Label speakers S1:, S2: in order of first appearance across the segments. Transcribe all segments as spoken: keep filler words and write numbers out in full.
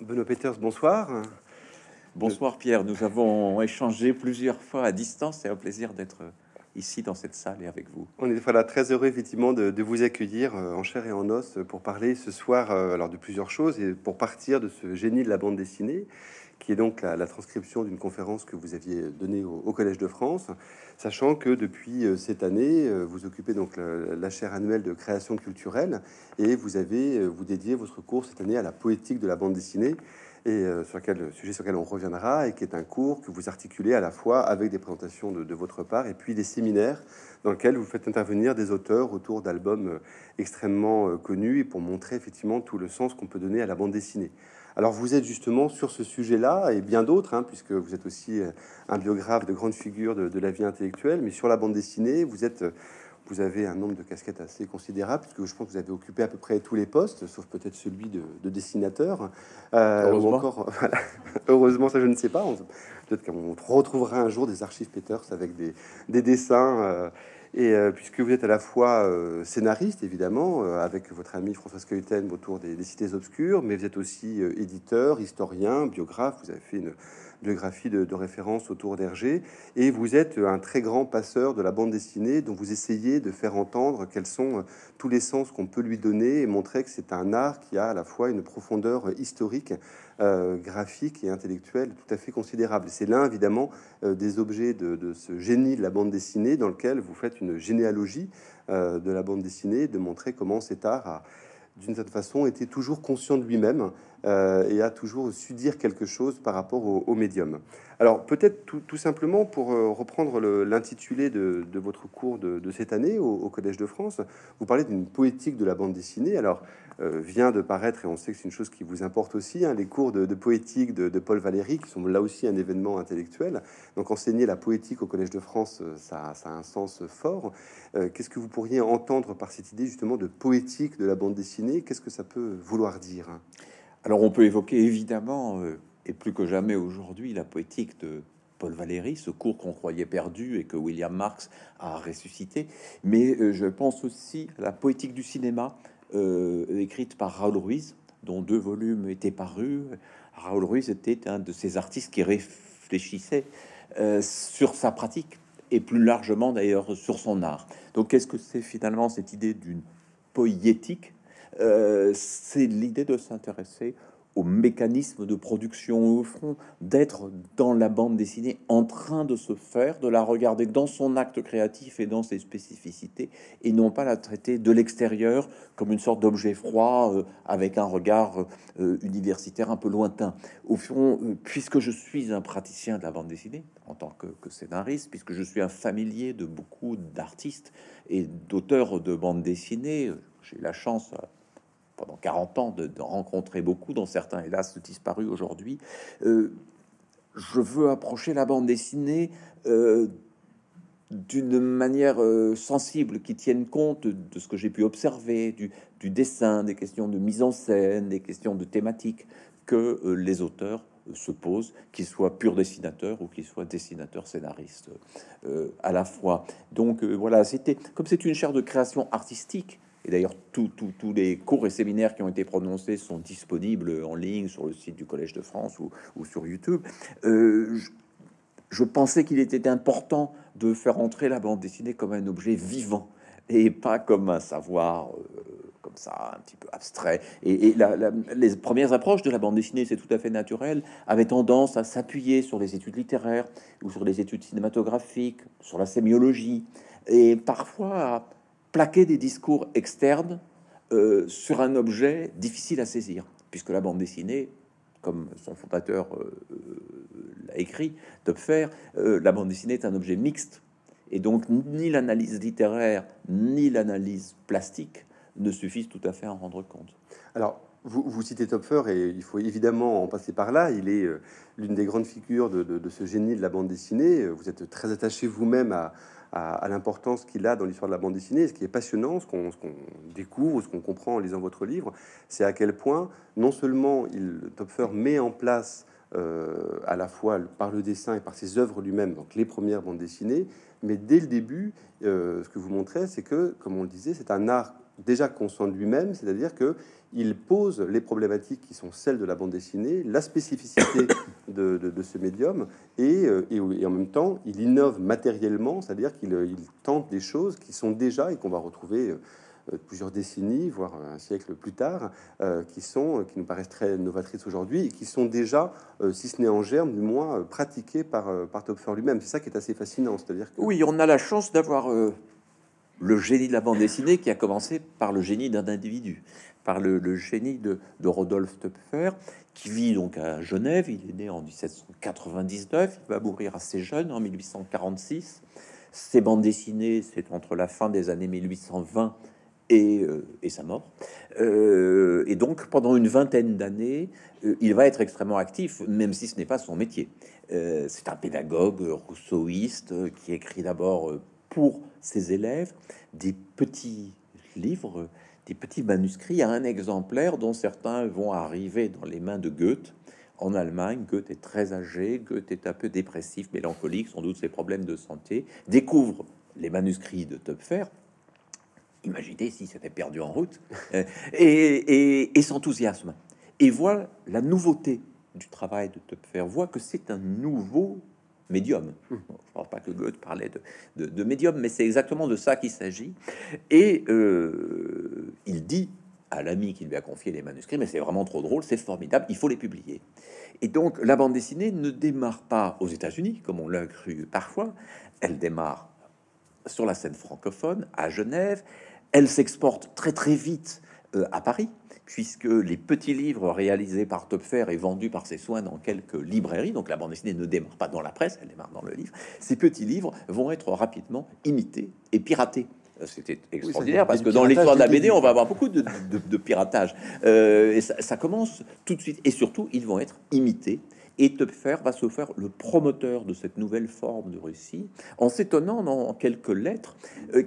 S1: Benoît Peters, bonsoir.
S2: Bonsoir Pierre, nous avons échangé plusieurs fois à distance. C'est un plaisir d'être ici dans cette salle et avec vous.
S1: On est voilà, très heureux effectivement de, de vous accueillir euh, en chair et en os pour parler ce soir euh, alors de plusieurs choses et pour partir de ce génie de la bande dessinée qui est donc la, la transcription d'une conférence que vous aviez donnée au, au Collège de France, sachant que depuis euh, cette année, euh, vous occupez donc la, la chaire annuelle de création culturelle et vous avez euh, vous dédiez votre cours cette année à la poétique de la bande dessinée et euh, sur quel sujet sur lequel on reviendra et qui est un cours que vous articulez à la fois avec des présentations de, de votre part et puis des séminaires dans lequel vous faites intervenir des auteurs autour d'albums euh, extrêmement euh, connus et pour montrer effectivement tout le sens qu'on peut donner à la bande dessinée. Alors vous êtes justement sur ce sujet-là et bien d'autres, hein, puisque vous êtes aussi euh, un biographe de grandes figures de, de la vie intellectuelle, mais sur la bande dessinée, vous êtes euh, vous avez un nombre de casquettes assez considérable, puisque je pense que vous avez occupé à peu près tous les postes, sauf peut-être celui de, de dessinateur. Euh, ou encore, voilà. Heureusement, ça je ne sais pas. On- Peut-être qu'on retrouvera un jour des archives Peters avec des, des dessins. euh, et euh, puisque vous êtes à la fois euh, scénariste, évidemment, euh, avec votre ami Françoise Kuyten autour des, des cités obscures, mais vous êtes aussi euh, éditeur, historien, biographe. Vous avez fait une biographie de, de référence autour d'Hergé, et vous êtes un très grand passeur de la bande dessinée, dont vous essayez de faire entendre quels sont euh, tous les sens qu'on peut lui donner et montrer que c'est un art qui a à la fois une profondeur historique, euh, graphique et intellectuelle tout à fait considérable. C'est l'un évidemment euh, des objets de, de ce génie de la bande dessinée dans lequel vous faites une généalogie euh, de la bande dessinée, de montrer comment cet art a d'une certaine façon été toujours conscient de lui-même euh, et a toujours su dire quelque chose par rapport au, au médium. Alors peut-être tout, tout simplement pour euh, reprendre le- l'intitulé de, de votre cours de, de cette année au, au Collège de France, vous parlez d'une poétique de la bande dessinée. Alors euh, vient de paraître, et on sait que c'est une chose qui vous importe aussi, hein, les cours de, de poétique de, de Paul Valéry, qui sont là aussi un événement intellectuel. Donc enseigner la poétique au Collège de France, euh, ça, ça a un sens fort. Euh, Qu'est-ce que vous pourriez entendre par cette idée justement de poétique de la bande dessinée? Qu'est-ce que ça peut vouloir dire?
S2: Alors on peut évoquer évidemment, euh, et plus que jamais aujourd'hui, la poétique de Paul Valéry, ce cours qu'on croyait perdu et que William Marx a ressuscité. Mais euh, je pense aussi à la poétique du cinéma, euh, écrite par Raoul Ruiz, dont deux volumes étaient parus. Raoul Ruiz était un de ces artistes qui réfléchissait euh, sur sa pratique et plus largement d'ailleurs sur son art. Donc qu'est-ce que c'est finalement cette idée d'une poétique? Euh, c'est l'idée de s'intéresser au mécanisme de production, au fond, d'être dans la bande dessinée, en train de se faire, de la regarder dans son acte créatif et dans ses spécificités, et non pas la traiter de l'extérieur comme une sorte d'objet froid, euh, avec un regard euh, universitaire un peu lointain. Au fond, euh, puisque je suis un praticien de la bande dessinée, en tant que, que scénariste, puisque je suis un familier de beaucoup d'artistes et d'auteurs de bande dessinée, j'ai eu la chance pendant quarante ans de, de rencontrer beaucoup, dont certains hélas disparus aujourd'hui. Euh, je veux approcher la bande dessinée euh, d'une manière euh, sensible, qui tienne compte de ce que j'ai pu observer, du, du dessin, des questions de mise en scène, des questions de thématiques que euh, les auteurs euh, se posent, qu'ils soient purs dessinateurs ou qu'ils soient dessinateurs scénaristes euh, à la fois. Donc euh, voilà, c'était comme c'est une chaire de création artistique. Et d'ailleurs, tous les cours et séminaires qui ont été prononcés sont disponibles en ligne sur le site du Collège de France ou, ou sur YouTube. Euh, je, je pensais qu'il était important de faire entrer la bande dessinée comme un objet vivant et pas comme un savoir euh, comme ça, un petit peu abstrait. Et, et la, la, les premières approches de la bande dessinée, c'est tout à fait naturel, avaient tendance à s'appuyer sur les études littéraires ou sur les études cinématographiques, sur la sémiologie, et parfois à plaquer des discours externes euh, sur un objet difficile à saisir, puisque la bande dessinée, comme son fondateur euh, l'a écrit, Topfer, euh, la bande dessinée est un objet mixte, et donc ni l'analyse littéraire ni l'analyse plastique ne suffisent tout à fait à en rendre compte.
S1: Alors, vous, vous citez Topfer et il faut évidemment en passer par là. Il est euh, l'une des grandes figures de, de- de ce génie de la bande dessinée. Vous êtes très attaché vous-même à, à- à l'importance qu'il a dans l'histoire de la bande dessinée. Ce qui est passionnant, ce qu'on ce qu'on découvre, ce qu'on comprend en lisant votre livre, c'est à quel point non seulement il, Topfer met en place euh, à la fois par le dessin et par ses œuvres lui-même, donc les premières bandes dessinées, mais dès le début, euh, ce que vous montrez, c'est que, comme on le disait, c'est un art déjà conscient de lui-même, c'est-à-dire que il pose les problématiques qui sont celles de la bande dessinée, la spécificité de, de, de ce médium, et, et, et en même temps, il innove matériellement, c'est-à-dire qu'il il tente des choses qui sont déjà et qu'on va retrouver euh, plusieurs décennies, voire un siècle plus tard, euh, qui sont, qui nous paraissent très novatrices aujourd'hui et qui sont déjà, euh, si ce n'est en germe, du moins euh, pratiquées par, euh, par Töpffer lui-même. C'est ça qui est assez fascinant, c'est-à-dire que...
S2: Oui, on a la chance d'avoir euh, le génie de la bande dessinée qui a commencé par le génie d'un individu, par le, le génie de, de Rodolphe Töpffer, qui vit donc à Genève. Il est né en dix-sept cent quatre-vingt-dix-neuf, il va mourir assez jeune, en mille huit cent quarante-six. Ses bandes dessinées, c'est entre la fin des années mille huit cent vingt et, euh, et sa mort. Euh, et donc, pendant une vingtaine d'années, euh, il va être extrêmement actif, même si ce n'est pas son métier. Euh, c'est un pédagogue rousseauiste euh, qui écrit d'abord euh, pour ses élèves des petits livres, des petits manuscrits. Il y a un exemplaire dont certains vont arriver dans les mains de Goethe en Allemagne. Goethe est très âgé, Goethe est un peu dépressif, mélancolique, sans doute ses problèmes de santé, découvre les manuscrits de Töpffer. Imaginez si c'était perdu en route, euh, et, et, et s'enthousiasme et voit la nouveauté du travail de Töpffer, voit que c'est un nouveau médium. Je ne parle pas que Goethe parlait de, de, de médium, mais c'est exactement de ça qu'il s'agit. Et euh, il dit à l'ami qui lui a confié les manuscrits, mais c'est vraiment trop drôle, c'est formidable, il faut les publier. Et donc la bande dessinée ne démarre pas aux États-Unis, comme on l'a cru parfois, elle démarre sur la scène francophone, à Genève. Elle s'exporte très très vite euh, à Paris, puisque les petits livres réalisés par Töpffer et vendus par ses soins dans quelques librairies, donc la bande dessinée ne démarre pas dans la presse, elle démarre dans le livre, ces petits livres vont être rapidement imités et piratés. C'était extraordinaire, oui, parce que dans l'histoire de la B D, on va avoir beaucoup de, de, de piratage. Euh, et ça, ça commence tout de suite. Et surtout, ils vont être imités. Et Töpffer va se faire le promoteur de cette nouvelle forme de récit, en s'étonnant dans quelques lettres euh,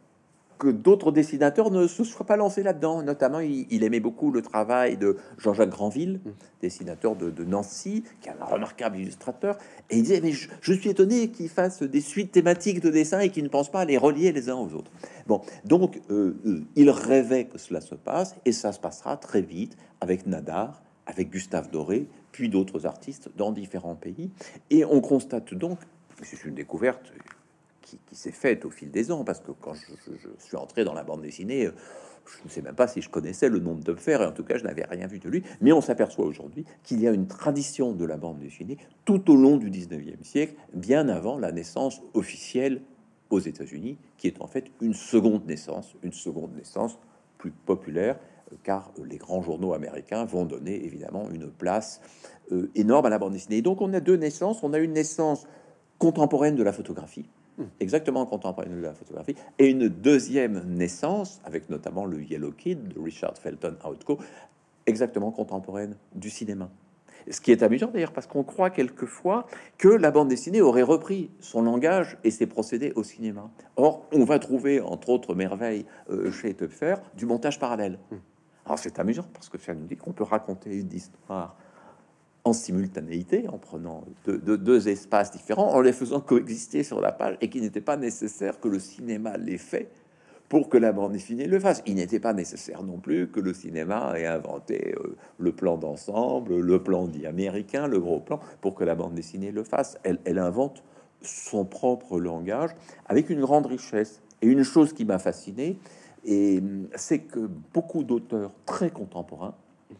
S2: que d'autres dessinateurs ne se soient pas lancés là-dedans. Notamment, il, il aimait beaucoup le travail de Jean-Jacques Granville, dessinateur de, de Nancy, qui est un remarquable illustrateur. Et il disait, mais je, je suis étonné qu'il fasse des suites thématiques de dessin et qu'il ne pense pas à les relier les uns aux autres. Bon, donc, euh, euh, il rêvait que cela se passe, et ça se passera très vite avec Nadar, avec Gustave Doré, puis d'autres artistes dans différents pays. Et on constate donc, c'est une découverte qui, qui s'est faite au fil des ans, parce que quand je, je, je suis entré dans la bande dessinée, je ne sais même pas si je connaissais le nom de Töpffer, et en tout cas, je n'avais rien vu de lui. Mais on s'aperçoit aujourd'hui qu'il y a une tradition de la bande dessinée tout au long du dix-neuvième siècle, bien avant la naissance officielle aux États-Unis, qui est en fait une seconde naissance, une seconde naissance plus populaire, car les grands journaux américains vont donner évidemment une place euh, énorme à la bande dessinée. Et donc on a deux naissances. On a une naissance contemporaine de la photographie, exactement contemporaine de la photographie, et une deuxième naissance, avec notamment le Yellow Kid de Richard Felton Outco, exactement contemporaine du cinéma. Ce qui est amusant d'ailleurs, parce qu'on croit quelquefois que la bande dessinée aurait repris son langage et ses procédés au cinéma. Or, on va trouver, entre autres merveilles, euh, chez Töpffer, du montage parallèle. Alors c'est amusant, parce que ça nous dit qu'on peut raconter une histoire en simultanéité, en prenant deux, deux, deux espaces différents, en les faisant coexister sur la page, et qu'il n'était pas nécessaire que le cinéma les fait pour que la bande dessinée le fasse. Il n'était pas nécessaire non plus que le cinéma ait inventé euh, le plan d'ensemble, le plan dit américain, le gros plan, pour que la bande dessinée le fasse. Elle, elle invente son propre langage avec une grande richesse. Et une chose qui m'a fasciné, et c'est que beaucoup d'auteurs très contemporains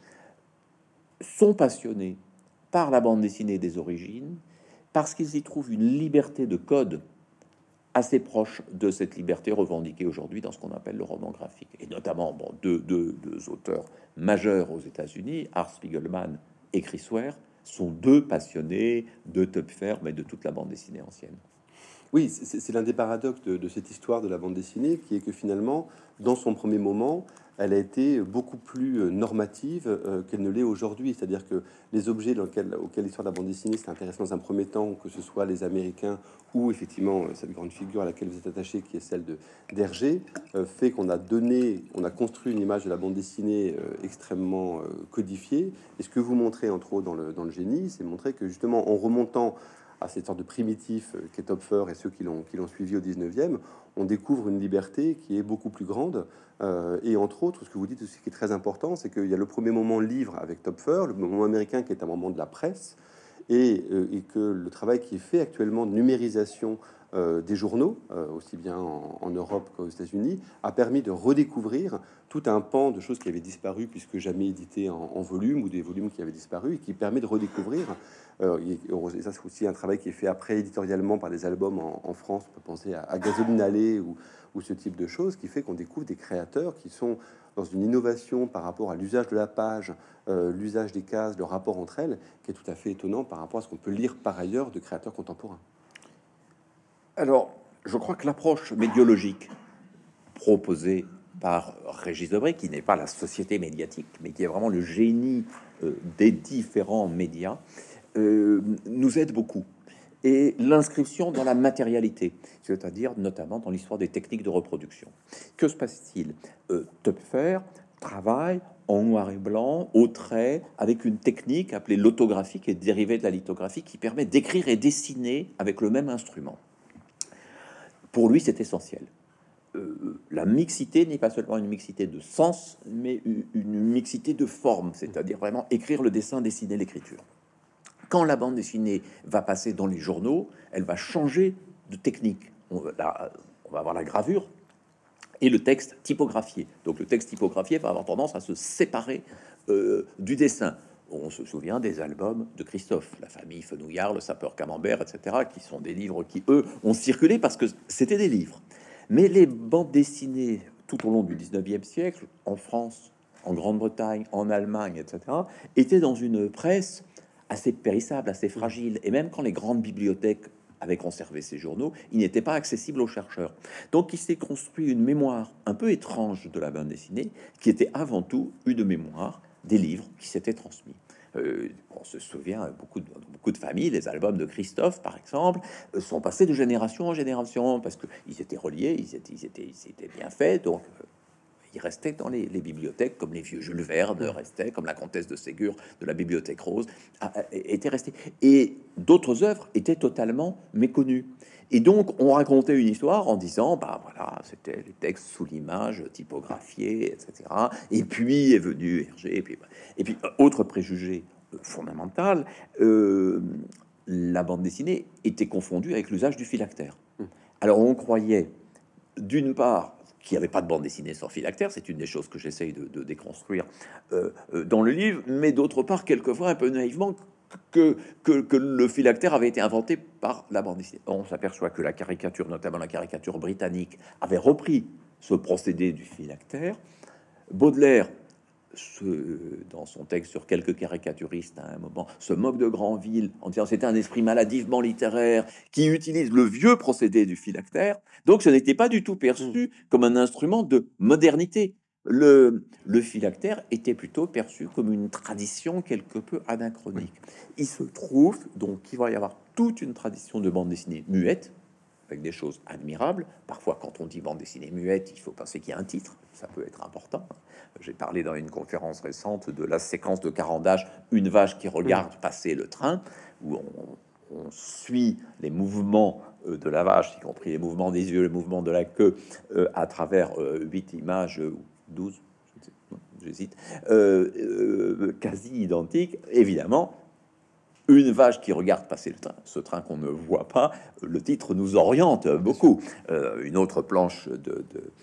S2: sont passionnés par la bande dessinée des origines, parce qu'ils y trouvent une liberté de code assez proche de cette liberté revendiquée aujourd'hui dans ce qu'on appelle le roman graphique. Et notamment, bon, deux, deux, deux auteurs majeurs aux États-Unis, Art Spiegelman et Chris Ware, sont deux passionnés de Töpffer, mais de toute la bande dessinée ancienne.
S1: Oui, c'est l'un des paradoxes de, de cette histoire de la bande dessinée, qui est que finalement, dans son premier moment, elle a été beaucoup plus normative euh, qu'elle ne l'est aujourd'hui. C'est-à-dire que les objets dans lesquels, auxquels l'histoire de la bande dessinée s'est intéressée dans un premier temps, que ce soit les Américains ou effectivement cette grande figure à laquelle vous êtes attaché, qui est celle de d'Hergé, euh, fait qu'on a donné, on a construit une image de la bande dessinée euh, extrêmement euh, codifiée. Et ce que vous montrez entre autres dans le, dans le génie, c'est montrer que justement en remontant à cette sorte de primitif euh, qu'est Topfer et ceux qui l'ont qui l'ont suivi au dix-neuvième, on découvre une liberté qui est beaucoup plus grande. Euh, et entre autres, ce que vous dites aussi qui est très important, c'est qu'il y a le premier moment livre avec Topfer, le moment américain qui est un moment de la presse, et, euh, et que le travail qui est fait actuellement de numérisation euh, des journaux, euh, aussi bien en, en Europe qu'aux États-Unis, a permis de redécouvrir tout un pan de choses qui avaient disparu puisque jamais édité en, en volume, ou des volumes qui avaient disparu, et qui permet de redécouvrir. Euh, et ça, c'est aussi un travail qui est fait après éditorialement par des albums en, en France. On peut penser à, à Gasoline Allée ou, ou ce type de choses, qui fait qu'on découvre des créateurs qui sont dans une innovation par rapport à l'usage de la page, euh, l'usage des cases, le rapport entre elles, qui est tout à fait étonnant par rapport à ce qu'on peut lire par ailleurs de créateurs contemporains.
S2: Alors, je crois que l'approche médiologique proposée par Régis Debray, qui n'est pas la société médiatique, mais qui est vraiment le génie euh, des différents médias, euh, nous aide beaucoup. Et l'inscription dans la matérialité, c'est-à-dire notamment dans l'histoire des techniques de reproduction. Que se passe-t-il? euh, Töpfer travaille en noir et blanc, au trait, avec une technique appelée l'autographie, qui est dérivée de la lithographie, qui permet d'écrire et dessiner avec le même instrument. Pour lui, c'est essentiel. Euh, la mixité n'est pas seulement une mixité de sens, mais une mixité de forme, c'est-à-dire vraiment écrire le dessin, dessiner l'écriture. Quand la bande dessinée va passer dans les journaux, elle va changer de technique. On va, la, on va avoir la gravure et le texte typographié. Donc le texte typographié va avoir tendance à se séparer euh, du dessin. On se souvient des albums de Christophe, La famille Fenouillard, Le sapeur Camembert, et cetera, qui sont des livres qui, eux, ont circulé parce que c'était des livres. Mais les bandes dessinées tout au long du dix-neuvième siècle, en France, en Grande-Bretagne, en Allemagne, et cetera, étaient dans une presse assez périssable, assez fragile. Et même quand les grandes bibliothèques avaient conservé ces journaux, ils n'étaient pas accessibles aux chercheurs. Donc il s'est construit une mémoire un peu étrange de la bande dessinée, qui était avant tout une mémoire des livres qui s'étaient transmis. Euh, on se souvient, beaucoup de, beaucoup de familles, les albums de Christophe, par exemple, euh, sont passés de génération en génération, parce qu'ils étaient reliés, ils étaient, ils étaient, ils étaient bien faits, donc... Euh, il restait dans les, les bibliothèques, comme les vieux Jules Verne restaient, comme la Comtesse de Ségur de la Bibliothèque Rose a, a, était resté. Et d'autres œuvres étaient totalement méconnues. Et donc, on racontait une histoire en disant, bah voilà, c'était les textes sous l'image, typographiés, et cetera. Et puis est venu Hergé. Et puis, et puis autre préjugé fondamental, euh, la bande dessinée était confondue avec l'usage du phylactère. Alors, on croyait, d'une part, qu'il n'y avait pas de bande dessinée sans phylactère, c'est une des choses que j'essaye de, de déconstruire euh, euh, dans le livre, mais d'autre part, quelquefois, un peu naïvement, que, que, que le phylactère avait été inventé par la bande dessinée. On s'aperçoit que la caricature, notamment la caricature britannique, avait repris ce procédé du phylactère. Baudelaire, Ce, dans son texte sur quelques caricaturistes à un moment, se moque de Granville en disant c'était un esprit maladivement littéraire qui utilise le vieux procédé du phylactère. Donc ce n'était pas du tout perçu comme un instrument de modernité. Le, le phylactère était plutôt perçu comme une tradition quelque peu anachronique. Il se trouve donc qu'il va y avoir toute une tradition de bande dessinée muette, avec des choses admirables. Parfois, quand on dit bande dessinée muette, il faut penser qu'il y a un titre. Ça peut être important. J'ai parlé dans une conférence récente de la séquence de Carandache, une vache qui regarde passer le train, où on, on suit les mouvements de la vache, y compris les mouvements des yeux, les mouvements de la queue, euh, à travers euh, huit images, ou douze, j'hésite, euh, euh, quasi identiques, évidemment. Une vache qui regarde passer le train, ce train qu'on ne voit pas, le titre nous oriente beaucoup. Euh, une autre planche de, de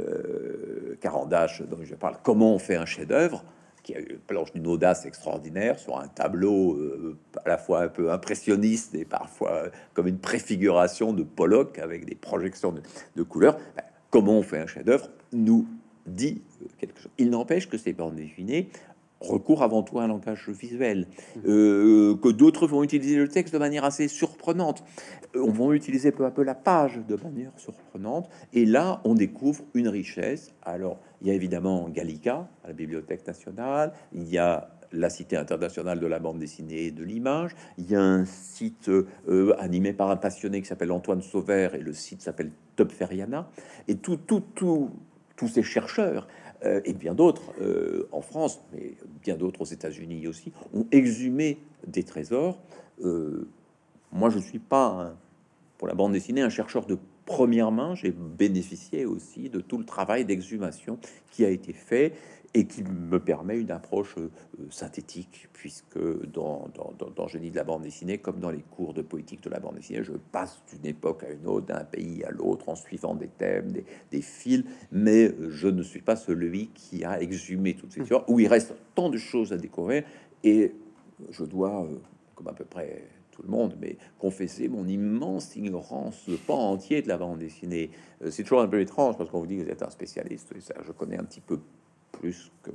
S2: euh, Carandache dont je parle, comment on fait un chef-d'œuvre, qui a une planche d'une audace extraordinaire sur un tableau euh, à la fois un peu impressionniste et parfois comme une préfiguration de Pollock avec des projections de, de couleurs. Ben, comment on fait un chef-d'œuvre nous dit quelque chose. Il n'empêche que ces bandes dessinées recours avant tout à un langage visuel, euh, que d'autres vont utiliser le texte de manière assez surprenante. On va utiliser peu à peu la page de manière surprenante, et là, on découvre une richesse. Alors, il y a évidemment Gallica, à la Bibliothèque nationale, il y a la Cité internationale de la bande dessinée et de l'image, il y a un site euh, animé par un passionné qui s'appelle Antoine Sauvert, et le site s'appelle Topferiana, et tout, tout, tout, tous ces chercheurs Euh, et bien d'autres euh, en France, mais bien d'autres aux États-Unis aussi, ont exhumé des trésors. Euh, moi, je suis pas, un- pour la bande dessinée, un chercheur de première main. J'ai bénéficié aussi de tout le travail d'exhumation qui a été fait et qui me permet une approche euh, euh, synthétique, puisque dans, dans, dans, dans Génie de la bande dessinée, comme dans les cours de poétique de la bande dessinée, je passe d'une époque à une autre, d'un pays à l'autre, en suivant des thèmes, des, des fils, mais je ne suis pas celui qui a exhumé toutes ces histoires, où il reste tant de choses à découvrir, et je dois, euh, comme à peu près tout le monde, mais confesser mon immense ignorance de pan entier de la bande dessinée. Euh, c'est toujours un peu étrange, parce qu'on vous dit que vous êtes un spécialiste, et ça, je connais un petit peu plus que,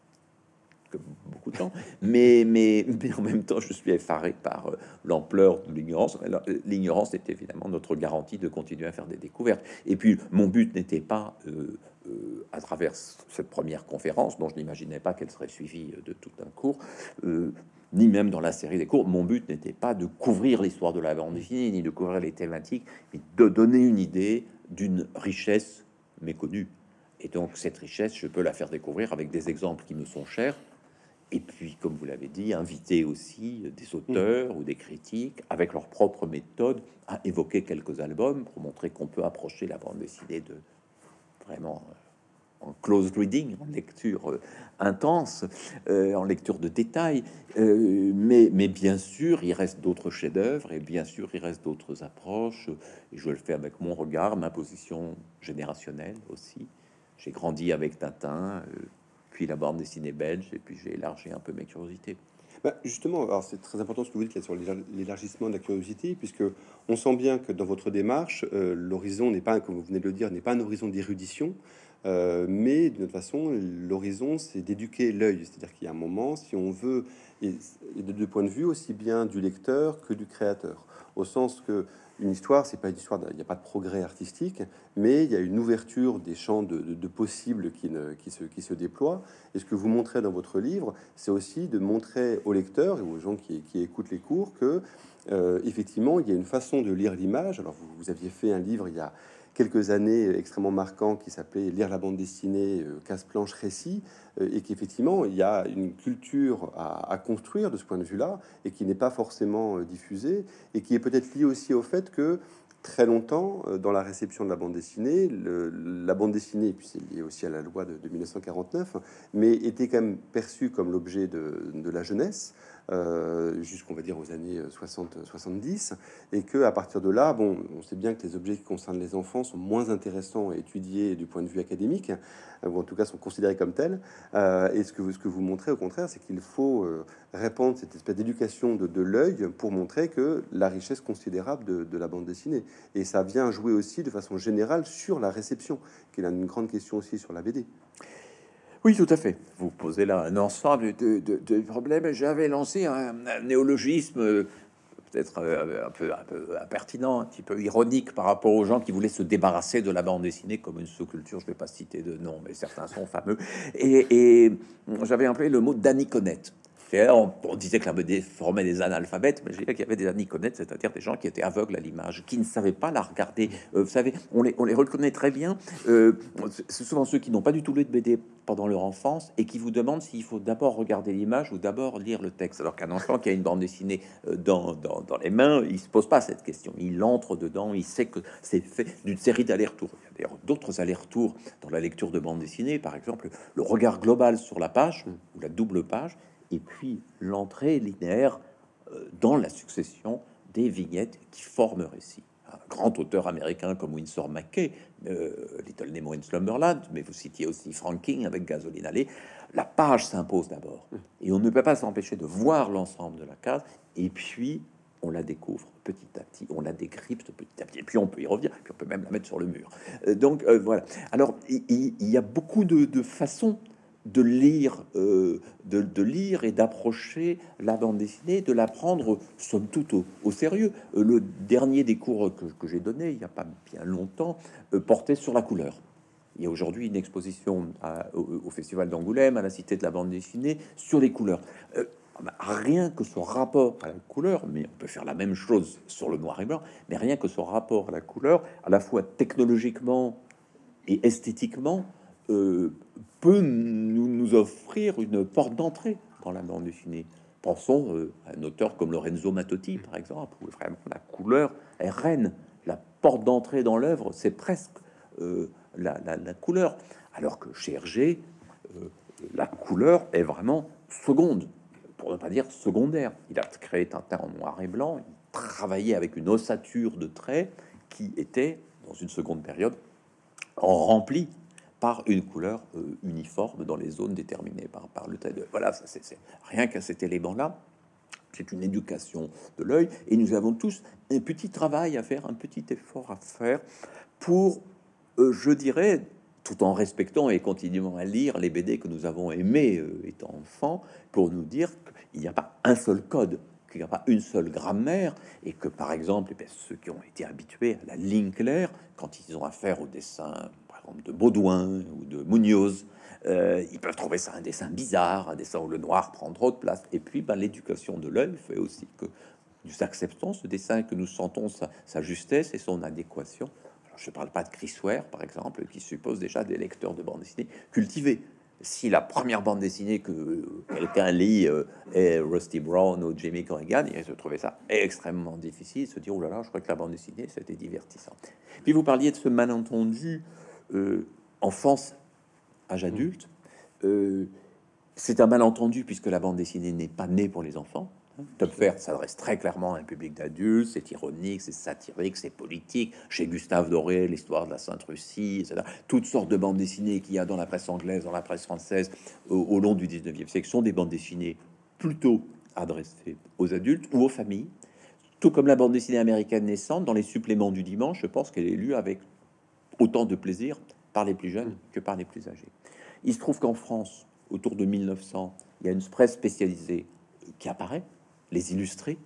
S2: que beaucoup de gens, mais, mais, mais en même temps, je suis effaré par euh, l'ampleur de l'ignorance. Alors, euh, L'ignorance est évidemment notre garantie de continuer à faire des découvertes. Et puis, mon but n'était pas, euh, euh, à travers cette première conférence, dont je n'imaginais pas qu'elle serait suivie de tout un cours, euh, ni même dans la série des cours, mon but n'était pas de couvrir l'histoire de la bande dessinée, ni de couvrir les thématiques, mais de donner une idée d'une richesse méconnue. Et donc, cette richesse, je peux la faire découvrir avec des exemples qui me sont chers. Et puis, comme vous l'avez dit, inviter aussi des auteurs ou des critiques avec leur propre méthode à évoquer quelques albums pour montrer qu'on peut approcher la bande dessinée de vraiment euh, en close reading, en lecture euh, intense, euh, en lecture de détails. Euh, mais, mais bien sûr, il reste d'autres chefs-d'œuvre et bien sûr, il reste d'autres approches. Et je le fais avec mon regard, ma position générationnelle aussi. J'ai grandi avec Tintin, euh, puis la bande dessinée belge, et puis j'ai élargi un peu mes curiosités.
S1: Bah, justement, alors c'est très important ce que vous dites là sur l'élar- l'élargissement de la curiosité, puisque on sent bien que dans votre démarche, euh, l'horizon n'est pas, comme vous venez de le dire, n'est pas un horizon d'érudition, euh, mais d'une autre façon, l'horizon, c'est d'éduquer l'œil. C'est-à-dire qu'il y a un moment, si on veut, et, et de deux points de vue, aussi bien du lecteur que du créateur, au sens que une histoire, c'est pas une histoire, de- il n'y a pas de progrès artistique, mais il y a une ouverture des champs de, de- de possibles qui, ne, qui, se, qui se déploient. Et ce que vous montrez dans votre livre, c'est aussi de montrer aux lecteurs et aux gens qui, qui écoutent les cours que, euh, effectivement, il y a une façon de lire l'image. Alors, vous, vous aviez fait un livre il y a quelques années extrêmement marquant qui s'appelait Lire la bande dessinée, euh, casse-planche récit, euh, et qu'effectivement, il y a une culture à, à construire de ce point de vue-là, et qui n'est pas forcément euh, diffusée, et qui est peut-être lié aussi au fait que très longtemps, euh, dans la réception de la bande dessinée, le- la bande dessinée, et puis c'est lié aussi à la loi de, de mille neuf cent quarante-neuf, mais était quand même perçue comme l'objet de, de la jeunesse, euh, jusqu'on va dire aux années soixante soixante-dix, et que à partir de là, bon, on sait bien que les objets qui concernent les enfants sont moins intéressants à étudier du point de vue académique, euh, ou en tout cas sont considérés comme tels. Euh, et ce que, vous- ce que vous montrez, au contraire, c'est qu'il faut euh, répandre cette espèce d'éducation de, de l'œil pour montrer que la richesse considérable de, de la bande dessinée. Et ça vient jouer aussi de façon générale sur la réception, qui est une grande question aussi sur la B D.
S2: Oui, tout à fait. Vous posez là un ensemble de, de- de problèmes. J'avais lancé un, un néologisme euh, peut-être euh, un peu, un peu impertinent, un petit peu ironique par rapport aux gens qui voulaient se débarrasser de la bande dessinée comme une sous-culture. Je ne vais pas citer de nom, mais certains sont fameux. Et, et j'avais employé le mot d'aniconette. On, on disait que la B D formait des analphabètes, mais je dirais qu'il y avait des aniconettes, c'est-à-dire des gens qui étaient aveugles à l'image, qui ne savaient pas la regarder. Euh, vous savez, on les, on les reconnaît très bien. Euh, c'est souvent ceux qui n'ont pas du tout lu de B D pendant leur enfance et qui vous demandent s'il faut d'abord regarder l'image ou d'abord lire le texte. Alors qu'un enfant qui a une bande dessinée euh, dans, dans, dans les mains, il se pose pas cette question. Il entre dedans, il sait que c'est fait d'une série d'allers-retours. Il y a d'ailleurs d'autres allers-retours dans la lecture de bande dessinée, par exemple le regard global sur la page ou la double page, et puis l'entrée linéaire euh, dans la succession des vignettes qui forment le récit. Un grand auteur américain comme Winsor McCay, euh, Little Nemo in Slumberland, mais vous citiez aussi Frank King avec Gasoline Alley. La page s'impose d'abord, et on ne peut pas s'empêcher de voir l'ensemble de la case, et puis on la découvre petit à petit, on la décrypte petit à petit, et puis on peut y revenir, puis on peut même la mettre sur le mur. Euh, donc euh, voilà. Alors il, il- il y a beaucoup de, de façons de lire, euh, de, de lire et d'approcher la bande dessinée, de la prendre somme toute au, au sérieux. Euh, le dernier des cours que, que j'ai donné, il n'y a pas bien longtemps, euh, portait sur la couleur. Il y a aujourd'hui une exposition à- au, au Festival d'Angoulême, à la Cité de la bande dessinée, sur les couleurs. Euh, bah, rien que son rapport à la couleur, mais on peut faire la même chose sur le noir et blanc, mais rien que son rapport à la couleur, à la fois technologiquement et esthétiquement, euh, peut nous, nous offrir une porte d'entrée dans la bande dessinée. Pensons euh, à un auteur comme Lorenzo Mattotti, par exemple, où vraiment la couleur est reine. La porte d'entrée dans l'œuvre, c'est presque euh, la, la, la couleur. Alors que chez Hergé, euh, la couleur est vraiment seconde, pour ne pas dire secondaire. Il a créé Tintin en noir et blanc, il travaillait avec une ossature de traits qui était, dans une seconde période, remplie par une couleur euh, uniforme dans les zones déterminées par, par le trait de... Voilà, ça, c'est, c'est rien qu'à cet élément-là. C'est une éducation de l'œil, et nous avons tous un petit travail à faire, un petit effort à faire pour, euh, je dirais, tout en respectant et continuant à lire les B D que nous avons aimés euh, étant enfants, pour nous dire qu'il n'y a pas un seul code, qu'il n'y a pas une seule grammaire, et que, par exemple, eh bien, ceux qui ont été habitués à la ligne claire, quand ils ont affaire au dessin, par exemple, de Baudouin ou de Munoz, euh, ils peuvent trouver ça un dessin bizarre, un dessin où le noir prend trop de place. Et puis, ben, l'éducation de l'œil fait aussi que nous acceptons ce dessin, que nous sentons sa, sa justesse et son adéquation. Alors, je ne parle pas de Chris Ware, par exemple, qui suppose déjà des lecteurs de bande dessinée cultivés. Si la première bande dessinée que quelqu'un lit euh, est Rusty Brown ou Jamie Corrigan, il se trouvait ça extrêmement difficile de se dire, oh là là, je crois que la bande dessinée, c'était divertissant. Puis vous parliez de ce malentendu euh, enfance, âge adulte. Euh, c'est un malentendu puisque la bande dessinée n'est pas née pour les enfants. Top Vert s'adresse très clairement à un public d'adultes, c'est ironique, c'est satirique, c'est politique. Chez Gustave Doré, l'histoire de la Sainte-Russie, et cetera. Toutes sortes de bandes dessinées qu'il y a dans la presse anglaise, dans la presse française, au, au long du dix-neuvième siècle, sont des bandes dessinées plutôt adressées aux adultes ou aux familles. Tout comme la bande dessinée américaine naissante, dans les suppléments du dimanche, je pense qu'elle est lue avec autant de plaisir par les plus jeunes que par les plus âgés. Il se trouve qu'en France, autour de mille neuf cents, il y a une presse spécialisée qui apparaît, les illustrés,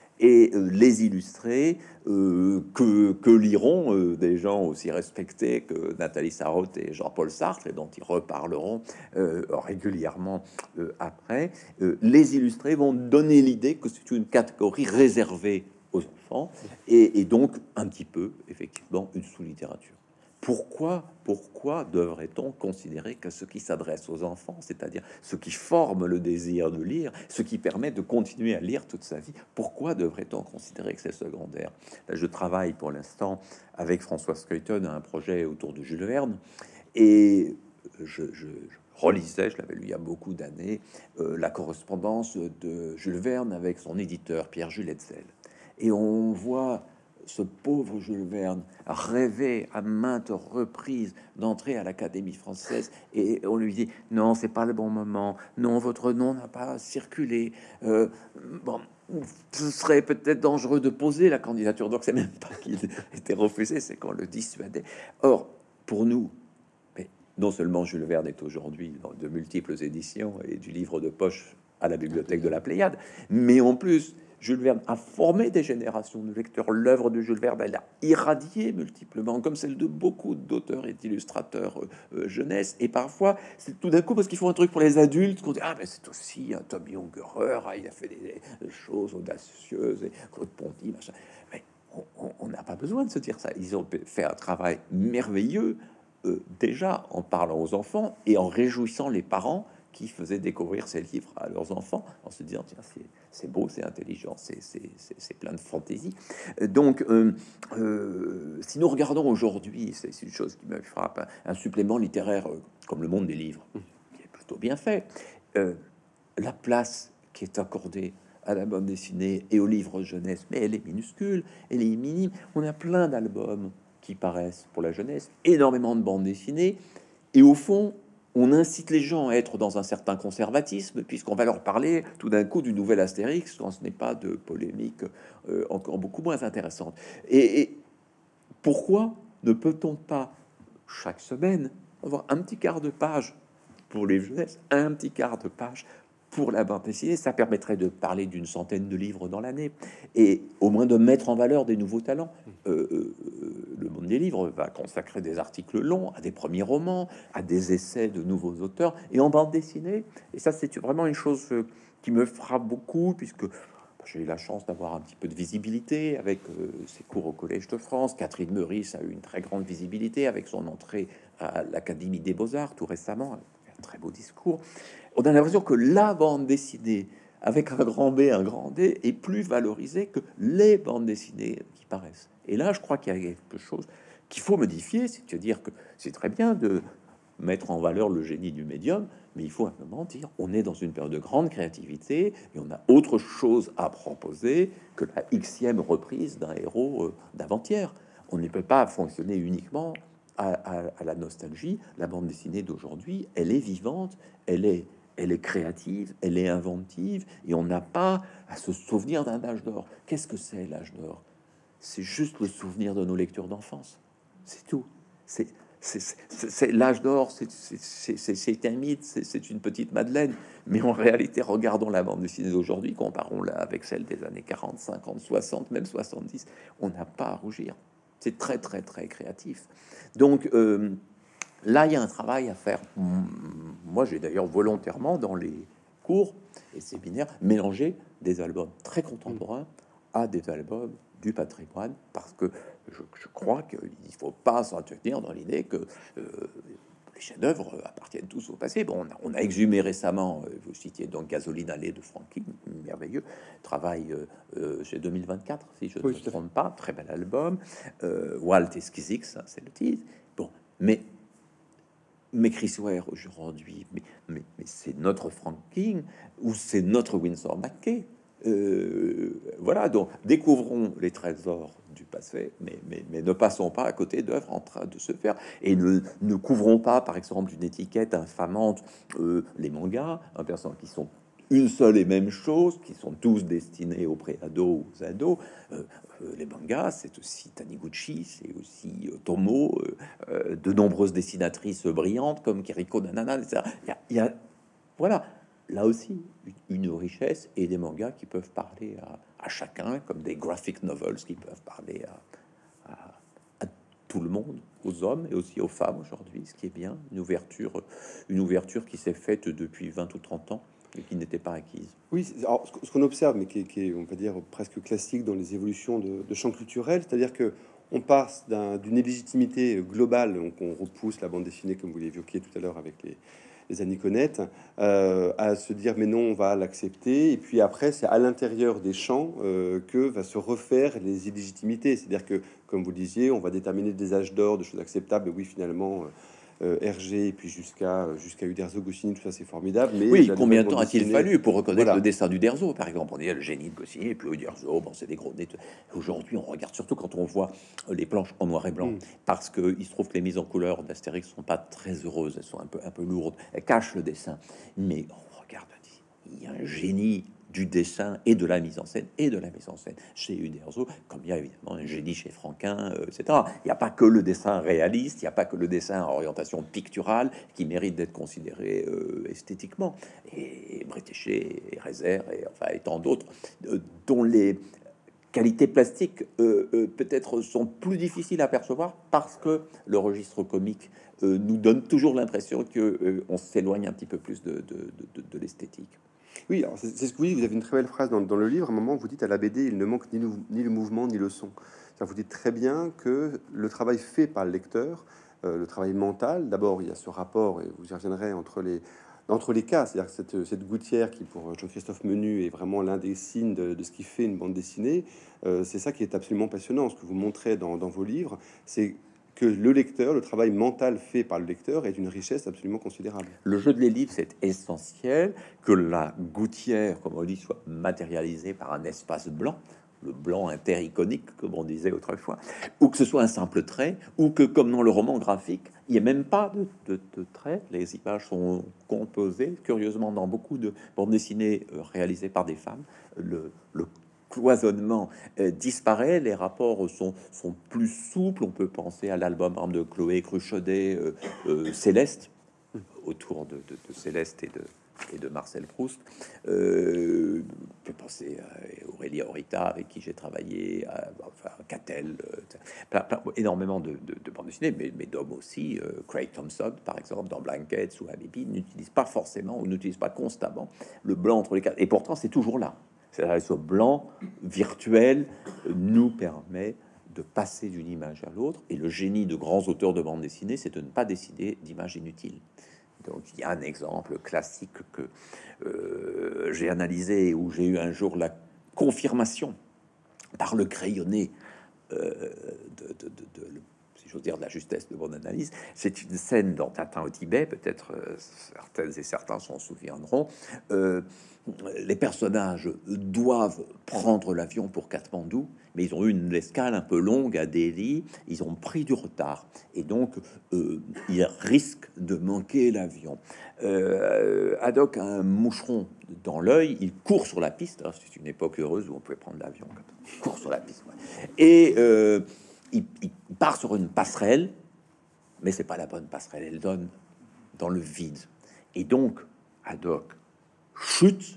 S2: et euh, les illustrés euh, que, que liront euh, des gens aussi respectés que Nathalie Sarraute et Jean-Paul Sartre, et dont ils reparleront euh, régulièrement euh, après. Euh, les illustrés vont donner l'idée que c'est une catégorie réservée aux enfants, et, et donc un petit peu, effectivement, une sous-littérature. Pourquoi, pourquoi devrait-on considérer que ce qui s'adresse aux enfants, c'est-à-dire ce qui forme le désir de lire, ce qui permet de continuer à lire toute sa vie, pourquoi devrait-on considérer que c'est secondaire? Là, je travaille pour l'instant avec François Skeuten à un projet autour de Jules Verne, et je, je, je relisais, je l'avais lu il y a beaucoup d'années, euh, la correspondance de Jules Verne avec son éditeur Pierre-Jules Hetzel. Et on voit ce pauvre Jules Verne rêvait à maintes reprises d'entrer à l'Académie française, et on lui dit non, c'est pas le bon moment, non, votre nom n'a pas circulé, euh, bon, ce serait peut-être dangereux de poser la candidature. Donc c'est même pas qu'il était refusé, c'est qu'on le dissuadait. Or, pour nous, mais non seulement Jules Verne est aujourd'hui dans de multiples éditions et du livre de poche à la bibliothèque de la Pléiade, mais en plus Jules Verne a formé des générations de lecteurs. L'œuvre de Jules Verne, elle a irradié multiplement, comme celle de beaucoup d'auteurs et d'illustrateurs euh, jeunesse. Et parfois, c'est tout d'un coup parce qu'ils font un truc pour les adultes qu'on dit ah mais c'est aussi un Tommy Ungerer, ah, il a fait des, des choses audacieuses et Claude Ponty, machin. Mais on n'a pas besoin de se dire ça. Ils ont fait un travail merveilleux euh, déjà en parlant aux enfants et en réjouissant les parents qui faisaient découvrir ces livres à leurs enfants en se disant tiens, c'est, c'est beau, c'est intelligent, c'est, c'est, c'est, c'est plein de fantaisie. Donc euh, euh, si nous regardons aujourd'hui, c'est, c'est une chose qui me frappe, un, un supplément littéraire euh, comme Le Monde des Livres, qui est plutôt bien fait, euh, la place qui est accordée à la bande dessinée et aux livres jeunesse, mais elle est minuscule, elle est minime. On a plein d'albums qui paraissent pour la jeunesse, énormément de bandes dessinées, et au fond on incite les gens à être dans un certain conservatisme, puisqu'on va leur parler tout d'un coup du nouvel Astérix, quand ce n'est pas de polémique euh, encore beaucoup moins intéressante. Et, et pourquoi ne peut-on pas, chaque semaine, avoir un petit quart de page pour les jeunesses, un petit quart de page pour la bande dessinée? Ça permettrait de parler d'une centaine de livres dans l'année, et au moins de mettre en valeur des nouveaux talents. Euh, euh, le Monde des Livres va consacrer des articles longs à des premiers romans, à des essais de nouveaux auteurs, et en bande dessinée. Et ça, c'est vraiment une chose qui me frappe beaucoup, puisque j'ai eu la chance d'avoir un petit peu de visibilité avec euh, ses cours au Collège de France. Catherine Meurice a eu une très grande visibilité avec son entrée à l'Académie des Beaux-Arts tout récemment. Un très beau discours. On a l'impression que la bande dessinée avec un grand B, un grand D, est plus valorisé que les bandes dessinées qui paraissent. Et là, je crois qu'il y a quelque chose qu'il faut modifier, c'est-à-dire que c'est très bien de mettre en valeur le génie du médium, mais il faut un moment dire on est dans une période de grande créativité et on a autre chose à proposer que la xème reprise d'un héros euh, d'avant-hier. On ne peut pas fonctionner uniquement à, à, à la nostalgie. La bande dessinée d'aujourd'hui, elle est vivante, elle est, elle est créative, elle est inventive, et on n'a pas à se souvenir d'un âge d'or. Qu'est-ce que c'est l'âge d'or? C'est juste le souvenir de nos lectures d'enfance. C'est tout. C'est c'est l'âge d'or, c'est un mythe, c'est une petite Madeleine. Mais en réalité, regardons la bande dessinée d'aujourd'hui, comparons-la avec celle des années quarante, cinquante, soixante, même soixante-dix. On n'a pas à rougir. C'est très, très, très créatif. Donc euh, là, il y a un travail à faire. Moi, j'ai d'ailleurs volontairement, dans les cours et séminaires, mélangé des albums très contemporains à des albums du patrimoine, parce que je, je crois qu'il ne faut pas s'en tenir dans l'idée que euh, les chefs-d'œuvre appartiennent tous au passé. Bon, on a, on a exhumé récemment, euh, vous citiez donc Gasoline Allée de Frankie, merveilleux travail euh, euh, chez deux mille vingt-quatre, si je ne oui, me trompe pas, très bel album. Euh, Walt et Skizix, c'est le titre. Bon, mais mais Chris Ware aujourd'hui, mais, mais, mais c'est notre Frank King ou c'est notre Winsor McCay. Euh, voilà, donc découvrons les trésors du passé, mais, mais, mais ne passons pas à côté d'œuvres en train de se faire, et ne, ne couvrons pas, par exemple, d'une étiquette infamante euh, les mangas, un personne qui sont une seule et même chose, qui sont tous destinés aux pré-ados ou aux ados. Euh, euh, les mangas, c'est aussi Taniguchi, c'est aussi euh, Tomo, euh, euh, de nombreuses dessinatrices brillantes comme Kiriko Nanana, et cetera. Il y a, il y a voilà. Là aussi, une richesse, et des mangas qui peuvent parler à, à chacun, comme des graphic novels qui peuvent parler à, à, à tout le monde, aux hommes et aussi aux femmes aujourd'hui, ce qui est bien, une ouverture, une ouverture qui s'est faite depuis vingt ou trente ans et qui n'était pas acquise.
S1: Oui, alors, ce qu'on observe, mais qui est, qui est, on va dire, presque classique dans les évolutions de, de champs culturels, c'est-à-dire que on passe d'une illégitimité globale, donc on repousse la bande dessinée, comme vous l'évoquiez tout à l'heure avec les les Aniconettes, euh, à se dire mais non, on va l'accepter. Et puis après, c'est à l'intérieur des champs euh, que va se refaire les illégitimités. C'est-à-dire que, comme vous le disiez, on va déterminer des âges d'or, de choses acceptables. Et oui, finalement, euh, Hergé, et puis jusqu'à jusqu'à Uderzo, Goscinny, tout ça, c'est formidable. Mais
S2: oui, combien de temps a-t-il fallu pour reconnaître
S1: voilà.
S2: le dessin d'Uderzo, par exemple? On dit le génie de Goscinny, et puis Uderzo, bon, c'est des gros nez. Aujourd'hui, on regarde surtout quand on voit les planches en noir et blanc, mm. parce que il se trouve que les mises en couleur d'Astérix sont pas très heureuses, elles sont un peu un peu lourdes, elles cachent le dessin. Mais on regarde, il y a un génie du dessin et de la mise en scène et de la mise en scène chez Uderzo, comme il y a évidemment un génie chez Franquin, euh, et cetera. Il n'y a pas que le dessin réaliste, il n'y a pas que le dessin à orientation picturale qui mérite d'être considéré euh, esthétiquement. Et Bretéché, et Rézère, et enfin et tant d'autres, euh, dont les qualités plastiques euh, euh, peut-être sont plus difficiles à percevoir parce que le registre comique euh, nous donne toujours l'impression que euh, on s'éloigne un petit peu plus de, de, de, de l'esthétique.
S1: Oui, c'est ce que vous dites. Vous avez une très belle phrase dans, dans le livre. À un moment, vous dites à la B D, il ne manque ni le, ni le mouvement ni le son. Vous dites très bien que le travail fait par le lecteur, euh, le travail mental, d'abord, il y a ce rapport, et vous y reviendrez, entre les, entre les cas. C'est-à-dire que cette, cette gouttière qui, pour Jean-Christophe Menu, est vraiment l'un des signes de, de ce qui fait une bande dessinée. Euh, c'est ça qui est absolument passionnant. Ce que vous montrez dans, dans vos livres, c'est que le lecteur, le travail mental fait par le lecteur est une richesse absolument considérable.
S2: Le jeu de l'ellipse, c'est essentiel que la gouttière, comme on dit, soit matérialisée par un espace blanc, le blanc intericonique, comme on disait autrefois, ou que ce soit un simple trait, ou que, comme dans le roman graphique, il n'y a même pas de, de, de traits, les images sont composées. Curieusement, dans beaucoup de bandes dessinées euh, réalisées par des femmes, le, le cloisonnement euh, disparaît, les rapports sont, sont plus souples. On peut penser à l'album de Chloé Cruchaudet, euh, euh, Céleste, autour de, de, de Céleste et de, et de Marcel Proust. Euh, on peut penser à Aurélia Horita, avec qui j'ai travaillé, à, enfin, Catel, euh, plein, plein, énormément de, de, de bandes dessinées, mais, mais d'hommes aussi. Euh, Craig Thompson, par exemple, dans Blankets ou Habibi, n'utilise pas forcément ou n'utilise pas constamment le blanc entre les quatre. Et pourtant, c'est toujours là. C'est-à-dire ce blanc virtuel nous permet de passer d'une image à l'autre. Et le génie de grands auteurs de bande dessinée, c'est de ne pas décider d'images inutiles. Donc il y a un exemple classique que euh, j'ai analysé, où j'ai eu un jour la confirmation par le crayonné euh, de, de, de, de, de si j'ose dire, de la justesse de mon analyse. C'est une scène dans Tintin au Tibet, peut-être euh, certaines et certains s'en souviendront. Euh, les personnages doivent prendre l'avion pour Katmandou, mais ils ont eu une escale un peu longue à Delhi, ils ont pris du retard, et donc euh, ils risquent de manquer l'avion. Euh, Haddock a un moucheron dans l'œil, il court sur la piste. C'est une époque heureuse où on pouvait prendre l'avion, il court sur la piste, ouais. Et euh, il, il part sur une passerelle, mais c'est pas la bonne passerelle, elle donne dans le vide. Et donc, Haddock chute,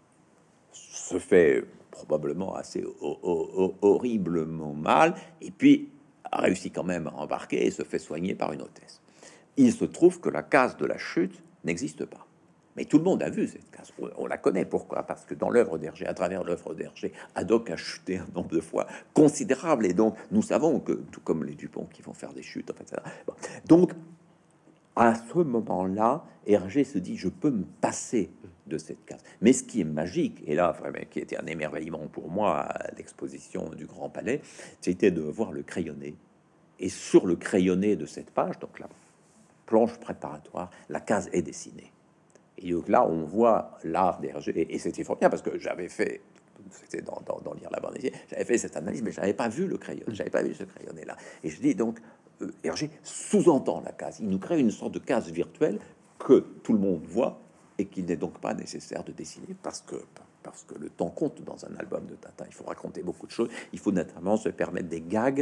S2: se fait probablement assez horriblement mal, et puis a réussi quand même à embarquer et se fait soigner par une hôtesse. Il se trouve que la case de la chute n'existe pas. Mais tout le monde a vu cette case. On la connaît. Pourquoi? Parce que dans l'œuvre d'Hergé, à travers l'œuvre d'Hergé, Haddock a chuté un nombre de fois considérable. Et donc, nous savons que, tout comme les Dupont qui vont faire des chutes, en fait, bon. Donc, à ce moment-là, Hergé se dit, je peux me passer de cette case. Mais ce qui est magique, et là, vraiment, qui était un émerveillement pour moi à l'exposition du Grand Palais, c'était de voir le crayonné. Et sur le crayonné de cette page, donc la planche préparatoire, la case est dessinée. Et donc là, on voit l'art d'Hergé. Et, et c'était fort bien parce que j'avais fait, c'était dans, dans, dans Lire la bande dessinée, j'avais fait cette analyse, mais j'avais pas vu le crayon, j'avais pas vu ce crayonné-là. Et je dis donc, euh, Hergé sous-entend la case. Il nous crée une sorte de case virtuelle que tout le monde voit et qu'il n'est donc pas nécessaire de dessiner parce que, parce que le temps compte dans un album de Tintin. Il faut raconter beaucoup de choses. Il faut notamment se permettre des gags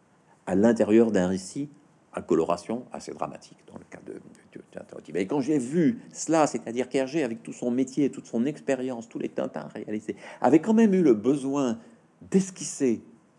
S2: à l'intérieur d'un récit à coloration assez dramatique dans le cas de, de, de Tintin au Tibet. Et quand j'ai vu cela, c'est-à-dire qu'Hergé, avec tout son métier, toute son expérience, tous les Tintins réalisés, avait quand même eu le besoin d'esquisser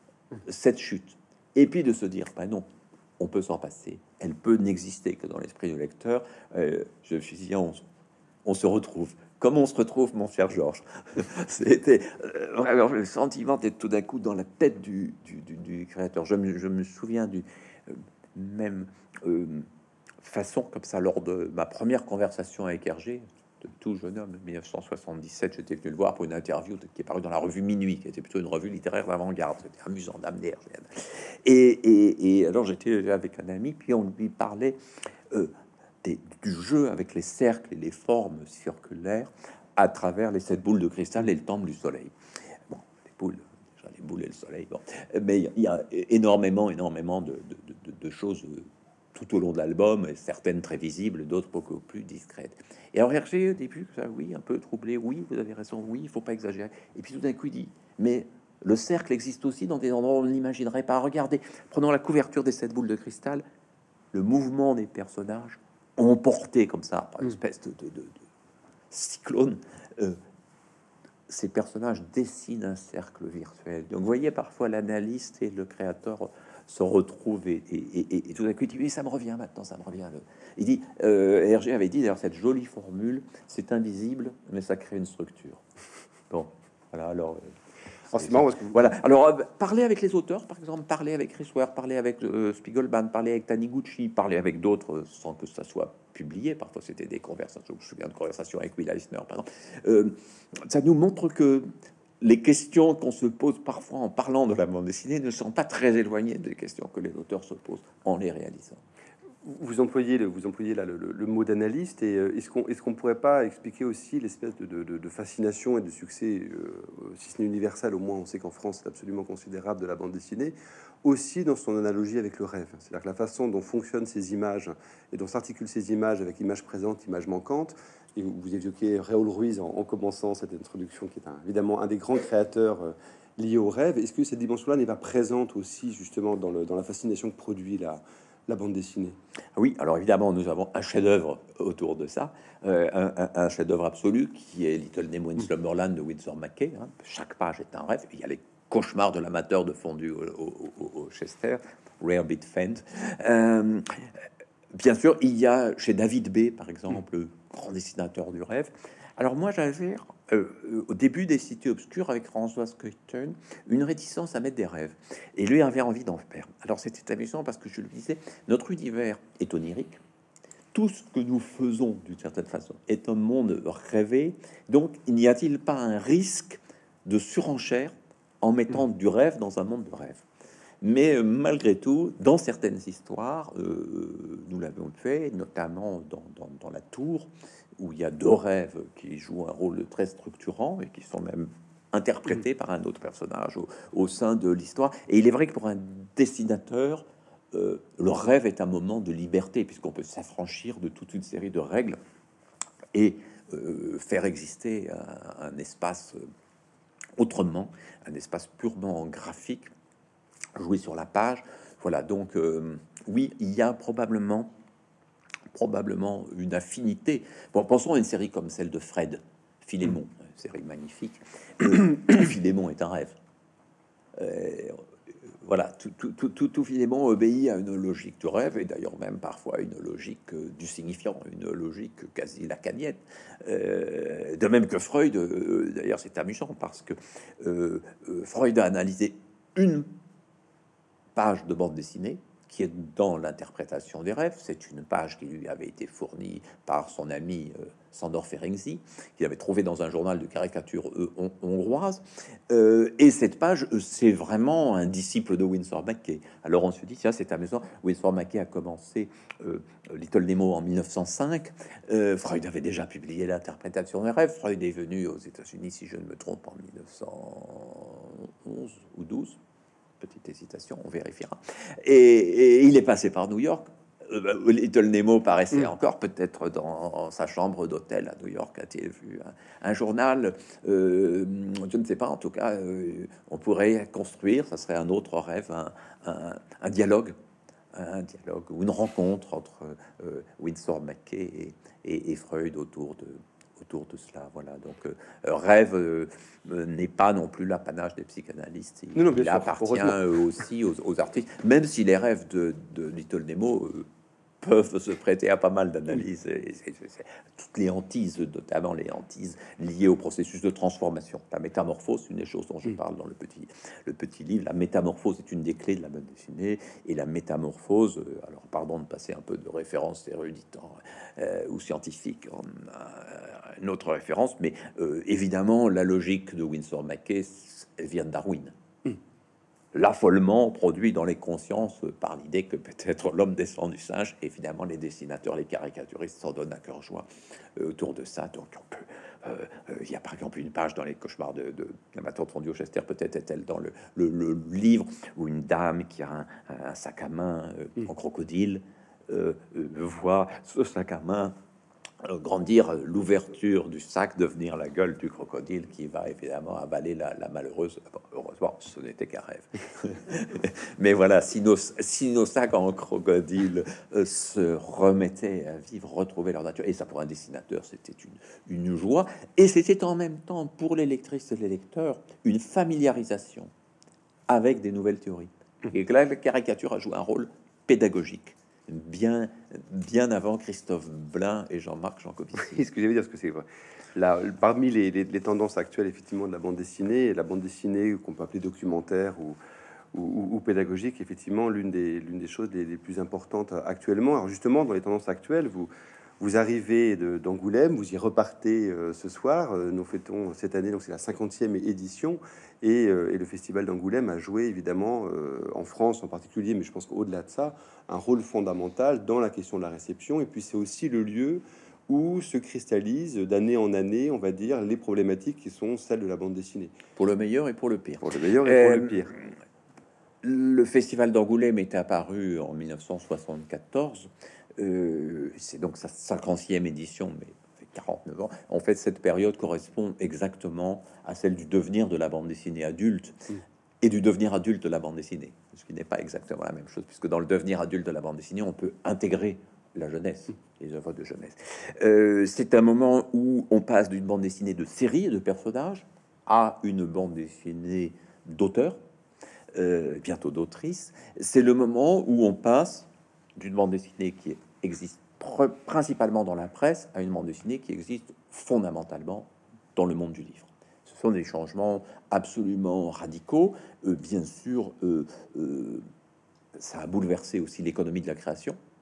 S2: cette chute, et puis de se dire, ben non, on peut s'en passer, elle peut n'exister que dans l'esprit du lecteur. Euh, je me suis dit, on, on se retrouve. Comme on se retrouve, mon cher Georges. C'était euh, vraiment le sentiment d'être tout d'un coup dans la tête du, du, du, du créateur. Je me, je me souviens du... Euh, même euh, façon comme ça lors de ma première conversation avec Hergé, de tout jeune homme, mille neuf cent soixante-dix-sept, j'étais venu le voir pour une interview qui est parue dans la revue Minuit, qui était plutôt une revue littéraire d'avant-garde. C'était amusant d'amener Hergé. Et, et, et alors j'étais avec un ami, puis on lui parlait euh, des, du jeu avec les cercles et les formes circulaires à travers les sept boules de cristal et le temple du soleil. Bon, les boules, les boules et le soleil, bon. Mais il y a énormément, énormément de, de, de, de choses tout au long de l'album, certaines très visibles, d'autres beaucoup plus discrètes. Et alors Hergé, au début, ça, oui, un peu troublé, oui, vous avez raison, oui, il faut pas exagérer. Et puis tout d'un coup, il dit, mais le cercle existe aussi dans des endroits où on n'imaginerait pas. Regardez, prenons la couverture des sept boules de cristal, le mouvement des personnages emportés comme ça par une espèce de, de, de, de cyclone. Euh, ces personnages dessinent un cercle virtuel. Donc, vous voyez, parfois l'analyste et le créateur se retrouvent et, et, et, et tout d'un coup, il dit, oui, ça me revient maintenant, ça me revient. Il dit, euh, Hergé avait dit, d'ailleurs, cette jolie formule, c'est invisible, mais ça crée une structure. Bon, voilà, alors...
S1: Oh, c'est marrant parce que vous...
S2: Voilà. Alors, euh, parler avec les auteurs, par exemple, parler avec Chris Ware, parler avec euh, Spiegelman, parler avec Taniguchi, parler avec d'autres euh, sans que ça soit publié. Parfois, c'était des conversations. Je me souviens de conversations avec Will Eisner, par exemple. Euh, ça nous montre que les questions qu'on se pose parfois en parlant de la bande dessinée ne sont pas très éloignées des questions que les auteurs se posent en les réalisant.
S1: Vous employez le, vous employez là le, le, le mot d'analyste, et euh, est-ce qu'on est-ce qu'on pourrait pas expliquer aussi l'espèce de, de, de fascination et de succès, euh, si ce n'est universel, au moins on sait qu'en France c'est absolument considérable, de la bande dessinée, aussi dans son analogie avec le rêve. C'est-à-dire que la façon dont fonctionnent ces images et dont s'articulent ces images avec images présentes, images manquantes. Et vous évoquez Raoul Ruiz en, en commençant cette introduction, qui est un, évidemment un des grands créateurs euh, liés au rêve. Est-ce que cette dimension-là n'est pas présente aussi justement dans, le, dans la fascination que produit la la bande dessinée?
S2: Oui, alors évidemment, nous avons un chef-d'œuvre autour de ça, euh, un, un, un chef-d'œuvre absolu qui est Little Nemo in Slumberland de Winsor McCay. Hein. Chaque page est un rêve. Il y a les cauchemars de l'amateur de fondue au, au, au, au Chester, Rare Bit Fend. Euh, bien sûr, il y a chez David B, par exemple, le grand dessinateur du rêve. Alors moi, j'avais euh, au début des Cités obscures avec François Scriton une réticence à mettre des rêves, et lui avait envie d'en faire. Alors c'était amusant parce que je lui disais, notre univers est onirique, tout ce que nous faisons, d'une certaine façon, est un monde rêvé. Donc, n'y a-t-il pas un risque de surenchère en mettant du rêve dans un monde de rêve? Mais euh, malgré tout, dans certaines histoires, euh, nous l'avons fait, notamment dans, dans, dans La Tour, où il y a deux rêves qui jouent un rôle très structurant et qui sont même interprétés par un autre personnage au, au sein de l'histoire. Et il est vrai que pour un dessinateur, euh, le rêve est un moment de liberté, puisqu'on peut s'affranchir de toute une série de règles et euh, faire exister un, un espace autrement, un espace purement graphique, jouer sur la page. Voilà, donc euh, oui, il y a probablement probablement une affinité. Bon, pensons à une série comme celle de Fred, Philémon, une série magnifique. Euh, Philémon est un rêve. Euh, voilà, tout, tout, tout, tout, tout Philémon obéit à une logique du rêve, et d'ailleurs même parfois une logique euh, du signifiant, une logique quasi lacanienne. Euh, de même que Freud, euh, d'ailleurs c'est amusant parce que euh, euh, Freud a analysé une page de bande dessinée qui est dans l'interprétation des rêves. C'est une page qui lui avait été fournie par son ami euh, Sándor Ferenczi, qu'il avait trouvé dans un journal de caricature euh, hon- hongroise. Euh, et cette page, euh, c'est vraiment un disciple de Winsor McCay. Alors on se dit, tiens, c'est amusant. Winsor McCay a commencé euh, Little Nemo en mille neuf cent cinq. Euh, Freud avait déjà publié l'interprétation des rêves. Freud est venu aux États-Unis, si je ne me trompe, en mille neuf cent onze ou douze. Petite hésitation, on vérifiera. Et, et il est passé par New York. Euh, Little Nemo paraissait
S1: Mm.
S2: encore peut-être dans sa chambre d'hôtel à New York. A-t-il vu un, un journal? euh, Je ne sais pas. En tout cas, euh, on pourrait construire, ça serait un autre rêve, un, un, un dialogue, un dialogue ou une rencontre entre euh, Winsor McCay et, et, et Freud autour de autour de cela. Voilà, donc euh, rêve euh, n'est pas non plus l'apanage des psychanalystes. Il,
S1: Non, non, bien
S2: il
S1: sûr,
S2: appartient
S1: heureusement.
S2: euh, aussi aux, aux artistes, même si les rêves de, de Little Nemo euh, peuvent se prêter à pas mal d'analyses. Et c'est- c'est- c'est- toutes les hantises, notamment les hantises liées au processus de transformation. La métamorphose, une des choses dont je
S1: Mm.
S2: parle dans le petit, le petit livre. La métamorphose est une des clés de la bande dessinée. Et la métamorphose, euh, alors pardon de passer un peu de référence érudite en, euh, ou scientifique en euh, une autre référence, mais euh, évidemment, la logique de Winsor McCay, elle vient de Darwin.
S1: Mm.
S2: L'affolement produit dans les consciences par l'idée que peut-être l'homme descend du singe. Évidemment, les dessinateurs, les caricaturistes s'en donnent à cœur joie euh, autour de ça. Donc, on peut, euh, euh, il y a par exemple une page dans les cauchemars de, de, de ma tante Fondue Chester, peut-être est-elle dans le, le, le livre, où une dame qui a un, un sac à main euh,
S1: Mm.
S2: en crocodile euh, euh, voit ce sac à main euh, grandir, euh, l'ouverture du sac devenir la gueule du crocodile qui va évidemment avaler la, la malheureuse. Bon, heureusement, ce n'était qu'un rêve. Mais voilà, si nos, si nos sacs en crocodile euh, se remettaient à vivre, retrouver leur nature, et ça pour un dessinateur, c'était une, une joie, et c'était en même temps pour les lectrices et les lecteurs une familiarisation avec des nouvelles théories. Et que là, la caricature a joué un rôle pédagogique. Bien, bien avant Christophe Blain et Jean-Marc Jancovici.
S1: Oui, ce que j'allais dire, ce que c'est vrai. Là, parmi les, les- les tendances actuelles, effectivement, de la bande dessinée, la bande dessinée qu'on peut appeler documentaire ou, ou, ou- ou pédagogique, effectivement, l'une des, l'une des choses les, les plus importantes actuellement. Alors justement, dans les tendances actuelles, vous, vous arrivez de- d'Angoulême, vous y repartez euh, ce soir. Euh, nous fêtons cette année, donc c'est la cinquantième édition, et, euh, et le Festival d'Angoulême a joué, évidemment, euh, en France en particulier, mais je pense qu'au-delà de ça, un rôle fondamental dans la question de la réception. Et puis c'est aussi le lieu où se cristallisent d'année en année, on va dire, les problématiques qui sont celles de la bande dessinée,
S2: Pour le meilleur et pour le pire.
S1: pour le meilleur et pour le
S2: Euh,
S1: pire.
S2: Le festival d'Angoulême est apparu en mille neuf cent soixante-quatorze. Euh, c'est donc sa cinquantième édition, mais ça fait quarante-neuf ans. En fait, cette période correspond exactement à celle du devenir de la bande dessinée adulte
S1: Mm.
S2: et du devenir adulte de la bande dessinée, ce qui n'est pas exactement la même chose, puisque dans le devenir adulte de la bande dessinée, on peut intégrer la jeunesse, les œuvres de jeunesse. Euh, c'est un moment où on passe d'une bande dessinée de série de personnages à une bande dessinée d'auteur, euh, bientôt d'autrice. C'est le moment où on passe d'une bande dessinée qui existe pr- principalement dans la presse à une bande dessinée qui existe fondamentalement dans le monde du livre. Ce sont des changements absolument radicaux. Euh, bien sûr, euh, euh, ça a bouleversé aussi l'économie de la création.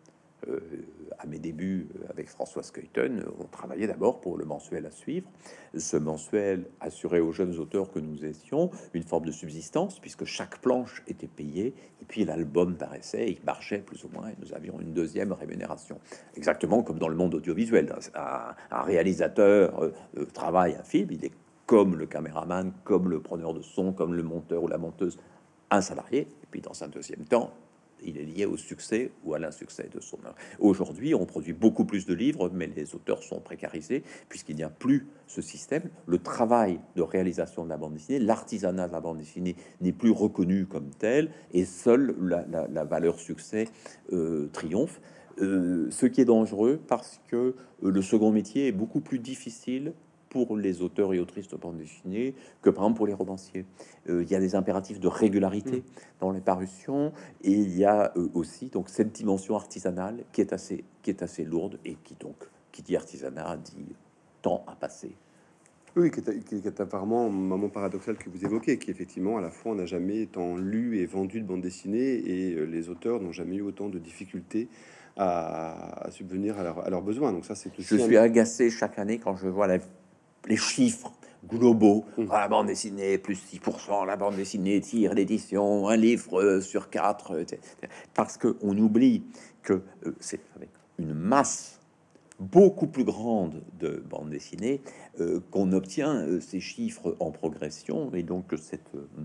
S2: euh, à mes débuts euh, avec François Skeuten, on travaillait d'abord pour le mensuel à suivre. Ce mensuel assurait aux jeunes auteurs que nous étions une forme de subsistance, puisque chaque planche était payée, et puis l'album paraissait, il marchait plus ou moins, et nous avions une deuxième rémunération. Exactement comme dans le monde audiovisuel. Un, un réalisateur euh, euh, travaille un film, il est comme le caméraman, comme le preneur de son, comme le monteur ou la monteuse, un salarié, et puis dans un deuxième temps, il est lié au succès ou à l'insuccès de son œuvre. Aujourd'hui, on produit beaucoup plus de livres, mais les auteurs sont précarisés, puisqu'il n'y a plus ce système. Le travail de réalisation de la bande dessinée, l'artisanat de la bande dessinée n'est plus reconnu comme tel, et seule la, la, la valeur succès euh, triomphe. Euh, ce qui est dangereux, parce que euh, le second métier est beaucoup plus difficile pour les auteurs et autrices de bande dessinée que par exemple pour les romanciers. Euh, il y a des impératifs de régularité mmh. dans les parutions, et il y a euh, aussi donc cette dimension artisanale qui est assez qui est assez lourde, et qui donc qui dit artisanat dit temps à passer.
S1: Oui, qui est, qui est apparemment un moment paradoxal que vous évoquez, qui effectivement à la fois on n'a jamais tant lu et vendu de bande dessinée, et euh, les auteurs n'ont jamais eu autant de difficultés à, à subvenir à, leur, à leurs besoins. Donc ça, c'est
S2: je suis un... agacé chaque année quand je vois la les chiffres globaux, mmh. la bande dessinée, plus six pour cent, la bande dessinée tire l'édition, un livre sur quatre, et cetera. Parce qu'on oublie que euh, c'est avec une masse beaucoup plus grande de bande dessinée euh, qu'on obtient euh, ces chiffres en progression, et donc cette euh,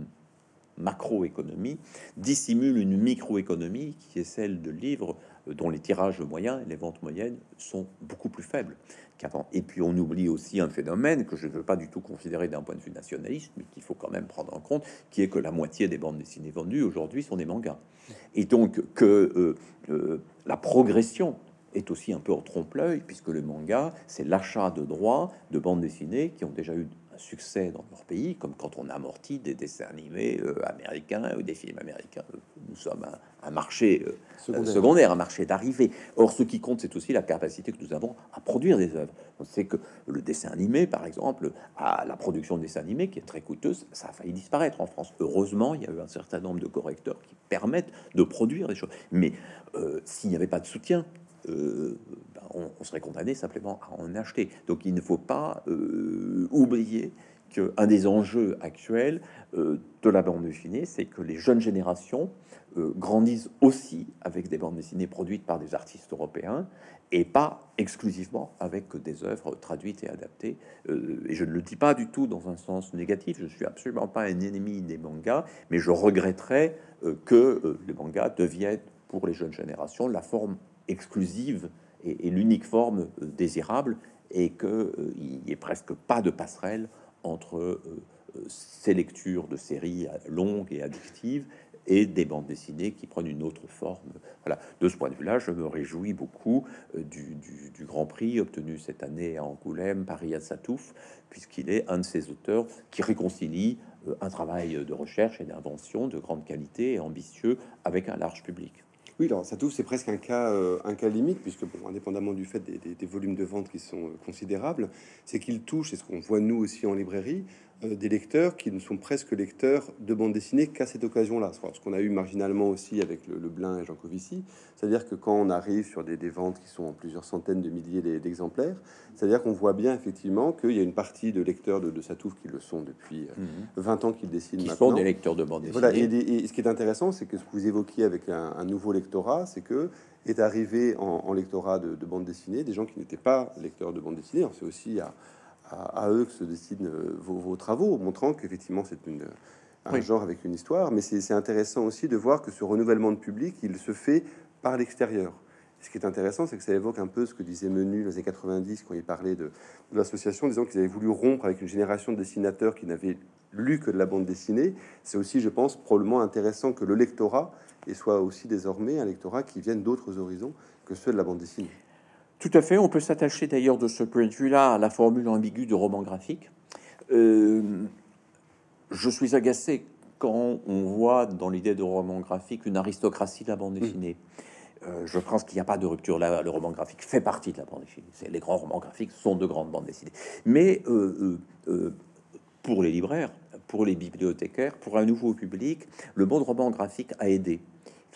S2: macroéconomie dissimule une microéconomie qui est celle de livres dont les tirages moyens et les ventes moyennes sont beaucoup plus faibles qu'avant. Et puis on oublie aussi un phénomène que je ne veux pas du tout considérer d'un point de vue nationaliste, mais qu'il faut quand même prendre en compte, qui est que la moitié des bandes dessinées vendues aujourd'hui sont des mangas. Et donc que euh, euh, la progression est aussi un peu en trompe-l'œil, puisque le manga, c'est l'achat de droits de bandes dessinées qui ont déjà eu un succès dans leur pays, comme quand on amortit des dessins animés euh, américains ou des films américains. Nous sommes un, un marché euh, secondaire. secondaire, un marché d'arrivée. Or, ce qui compte, c'est aussi la capacité que nous avons à produire des œuvres. On sait que le dessin animé, par exemple, à la production de dessins animés, qui est très coûteuse, ça a failli disparaître en France. Heureusement, il y a eu un certain nombre de correcteurs qui permettent de produire des choses. Mais euh, s'il n'y avait pas de soutien, Euh, ben on, on serait condamné simplement à en acheter. Donc il ne faut pas euh, oublier qu'un des enjeux actuels euh, de la bande dessinée, c'est que les jeunes générations euh, grandissent aussi avec des bandes dessinées produites par des artistes européens, et pas exclusivement avec des œuvres traduites et adaptées. Euh, et je ne le dis pas du tout dans un sens négatif, je suis absolument pas un ennemi des mangas, mais je regretterais euh, que euh, les mangas deviennent pour les jeunes générations la forme exclusive et, et l'unique forme euh, désirable, et que euh, il n'y ait presque pas de passerelle entre euh, euh, ces lectures de séries longues et addictives et des bandes dessinées qui prennent une autre forme. Voilà. De ce point de vue-là, je me réjouis beaucoup euh, du, du, du Grand Prix obtenu cette année à Angoulême par Riyad Satouf, puisqu'il est un de ces auteurs qui réconcilie euh, un travail de recherche et d'invention de grande qualité et ambitieux avec un large public.
S1: Oui, alors Satouf, c'est presque un cas, euh, un cas limite, puisque, bon, indépendamment du fait des, des, des volumes de vente qui sont euh, considérables, c'est qu'il touche, et ce qu'on voit nous aussi en librairie, euh, des lecteurs qui ne sont presque lecteurs de bande dessinée qu'à cette occasion-là. Ce qu'on a eu marginalement aussi avec le, le Blin et Jean Covici, c'est-à-dire que quand on arrive sur des, des ventes qui sont en plusieurs centaines de milliers d'exemplaires, c'est-à-dire qu'on voit bien effectivement qu'il y a une partie de lecteurs de, de Satouf qui le sont depuis euh, mmh. vingt ans qu'il dessine
S2: qui
S1: maintenant.
S2: sont des lecteurs de bande dessinée.
S1: Voilà, et, et ce qui est intéressant, c'est que ce que vous évoquiez avec un, un nouveau lectorat, c'est que est arrivé en, en lectorat de, de bande dessinée des gens qui n'étaient pas lecteurs de bande dessinée. C'est aussi à, à, à eux que se dessinent vos, vos travaux, montrant qu'effectivement c'est une un oui. genre avec une histoire. Mais c'est intéressant aussi de voir que ce renouvellement de public, il se fait par l'extérieur. Ce qui est intéressant, c'est que ça évoque un peu ce que disait Menu dans les années quatre-vingt-dix quand il parlait de, de l'association, disant qu'ils avaient voulu rompre avec une génération de dessinateurs qui n'avaient lu que de la bande dessinée. C'est aussi, je pense, probablement intéressant que le lectorat et soit aussi désormais un lectorat qui vienne d'autres horizons que ceux de la bande dessinée.
S2: Tout à fait. On peut s'attacher d'ailleurs de ce point de vue-là à la formule ambiguë de roman graphique. Euh, je suis agacé quand on voit dans l'idée de roman graphique une aristocratie de la bande dessinée. Mmh. Euh, je pense qu'il n'y a pas de rupture là. Le roman graphique fait partie de la bande dessinée. Les grands romans graphiques sont de grandes bandes dessinées. Mais euh, euh, euh, pour les libraires, pour les bibliothécaires, pour un nouveau public, le monde roman graphique a aidé.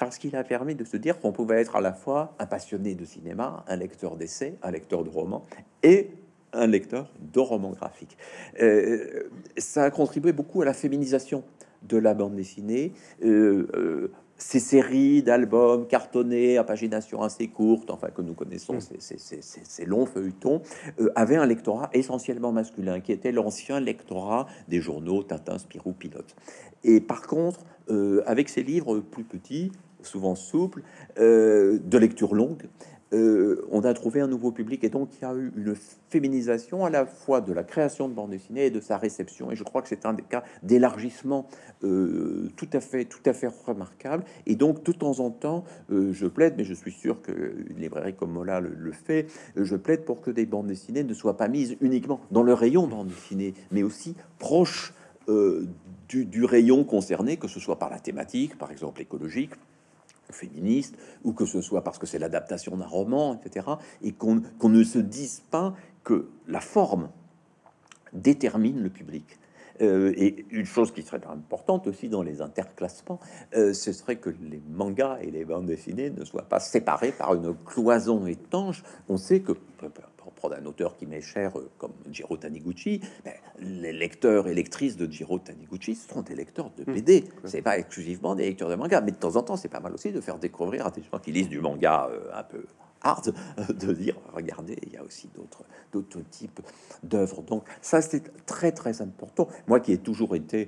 S2: parce qu'il a permis de se dire qu'on pouvait être à la fois un passionné de cinéma, un lecteur d'essais, un lecteur de romans et un lecteur de romans graphiques. Euh, ça a contribué beaucoup à la féminisation de la bande dessinée. Euh, euh, ces séries d'albums cartonnés à pagination assez courte, enfin que nous connaissons, ces, ces, ces, ces longs feuilletons, euh, avaient un lectorat essentiellement masculin, qui était l'ancien lectorat des journaux Tintin, Spirou, Pilote. Et par contre, euh, avec ces livres plus petits, souvent souples, euh, de lecture longue, Euh, on a trouvé un nouveau public, et donc il y a eu une féminisation à la fois de la création de bande dessinée et de sa réception, et je crois que c'est un des cas d'élargissement euh, tout à fait tout à fait remarquable. Et donc de temps en temps euh, je plaide, mais je suis sûr qu'une librairie comme Mola le, le fait, je plaide pour que des bandes dessinées ne soient pas mises uniquement dans le rayon bande dessinée, mais aussi proche euh, du, du rayon concerné, que ce soit par la thématique, par exemple écologique, féministe, ou que ce soit parce que c'est l'adaptation d'un roman, et cetera, et qu'on qu'on ne se dise pas que la forme détermine le public. Euh, et une chose qui serait importante aussi dans les interclassements, euh, ce serait que les mangas et les bandes dessinées ne soient pas séparés par une cloison étanche. On sait que, pour prendre un auteur qui m'est cher euh, comme Jiro Taniguchi, ben, les lecteurs et lectrices de Jiro Taniguchi sont des lecteurs de B D. Mmh. C'est pas exclusivement des lecteurs de manga, mais de temps en temps, c'est pas mal aussi de faire découvrir à des gens qui lisent du manga euh, un peu hard, de dire regardez, il y a aussi d'autres d'autres types d'œuvres. Donc ça, c'est très très important. Moi qui ai toujours été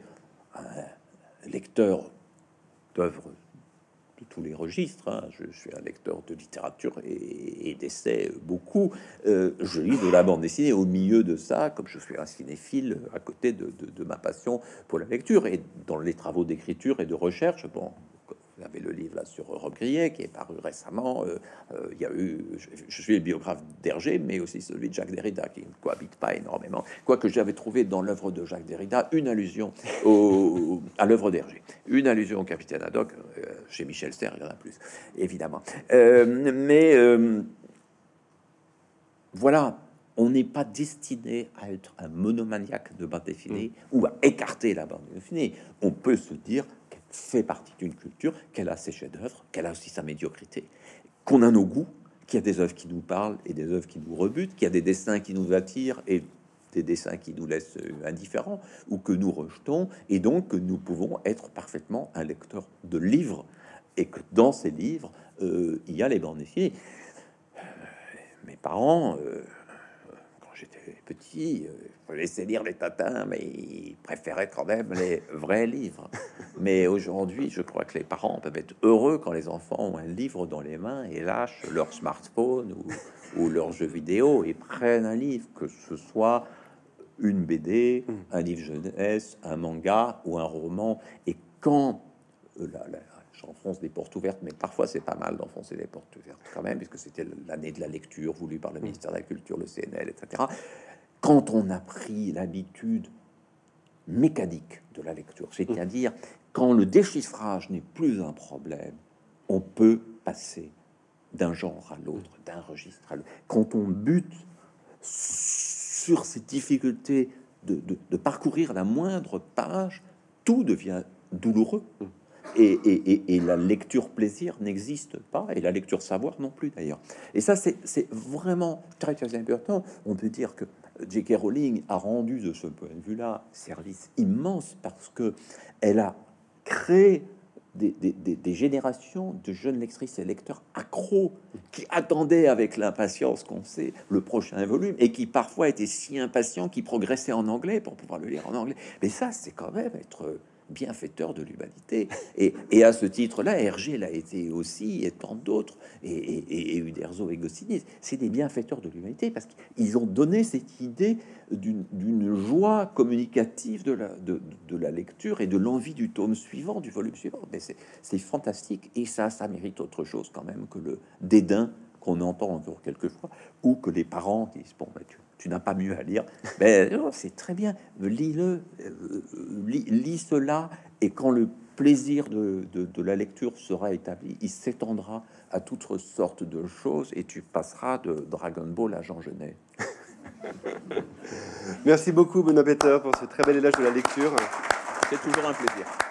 S2: un lecteur d'œuvres de tous les registres, hein, je, je suis un lecteur de littérature et, et d'essais beaucoup, euh, je lis de la bande dessinée au milieu de ça, comme je suis un cinéphile à côté de, de, de ma passion pour la lecture, et dans les travaux d'écriture et de recherche, bon, vous avez le livre là sur Rob Grillet qui est paru récemment. Euh, euh, il y a eu, je, je suis le biographe d'Hergé, mais aussi celui de Jacques Derrida qui ne cohabite pas énormément. Quoique j'avais trouvé dans l'œuvre de Jacques Derrida une allusion au, à l'œuvre d'Hergé, une allusion au Capitaine Haddock. Euh, chez Michel Serres, il y en a plus, évidemment. Euh, mais euh, voilà, on n'est pas destiné à être un monomaniaque de bande dessinée mmh. ou à écarter la bande dessinée. On peut se dire fait partie d'une culture, qu'elle a ses chefs-d'œuvre, qu'elle a aussi sa médiocrité, qu'on a nos goûts, qu'il y a des œuvres qui nous parlent et des œuvres qui nous rebutent, qu'il y a des dessins qui nous attirent et des dessins qui nous laissent indifférents ou que nous rejetons, et donc que nous pouvons être parfaitement un lecteur de livres, et que dans ces livres, euh, il y a les bandes dessinées. Euh, mes parents... Euh, j'étais petit, je laissais lire les Tatins, mais ils préféraient quand même les vrais livres. Mais aujourd'hui, je crois que les parents peuvent être heureux quand les enfants ont un livre dans les mains et lâchent leur smartphone ou, ou leur jeu vidéo et prennent un livre, que ce soit une B D, un livre jeunesse, un manga ou un roman. Et quand euh, la, la, j'enfonce des portes ouvertes, mais parfois c'est pas mal d'enfoncer des portes ouvertes quand même, puisque c'était l'année de la lecture voulue par le ministère de la Culture, le C N L, et cetera. Quand on a pris l'habitude mécanique de la lecture, c'est-à-dire quand le déchiffrage n'est plus un problème, on peut passer d'un genre à l'autre, d'un registre à l'autre. Quand on bute sur ces difficultés de, de, de parcourir la moindre page, tout devient douloureux. Et, et, et, et la lecture plaisir n'existe pas, et la lecture savoir non plus d'ailleurs. Et ça, c'est vraiment très très important. On peut dire que J K Rowling a rendu de ce point de vue-là service immense, parce que elle a créé des, des, des, des générations de jeunes lectrices et lecteurs accros qui attendaient avec l'impatience qu'on sait le prochain volume, et qui parfois étaient si impatients qu'ils progressaient en anglais pour pouvoir le lire en anglais. Mais ça, c'est quand même être bienfaiteur de l'humanité. Et, et à ce titre-là, Hergé l'a été aussi, et tant d'autres, et, et, et Uderzo et Goscinny, c'est des bienfaiteurs de l'humanité, parce qu'ils ont donné cette idée d'une joie communicative de la, de, de la lecture et de l'envie du tome suivant, du volume suivant. Mais c'est fantastique, et ça, ça mérite autre chose quand même que le dédain qu'on entend encore quelquefois, ou que les parents disent, bon, bah, tu, tu n'as pas mieux à lire. Ben, oh, c'est très bien, lis-le, euh, lis, lis cela, et quand le plaisir de, de, de la lecture sera établi, il s'étendra à toutes sortes de choses, et tu passeras de Dragon Ball à Jean Genet.
S1: Merci beaucoup, Benoît Peter, pour ce très bel élage de la lecture.
S2: C'est toujours un plaisir.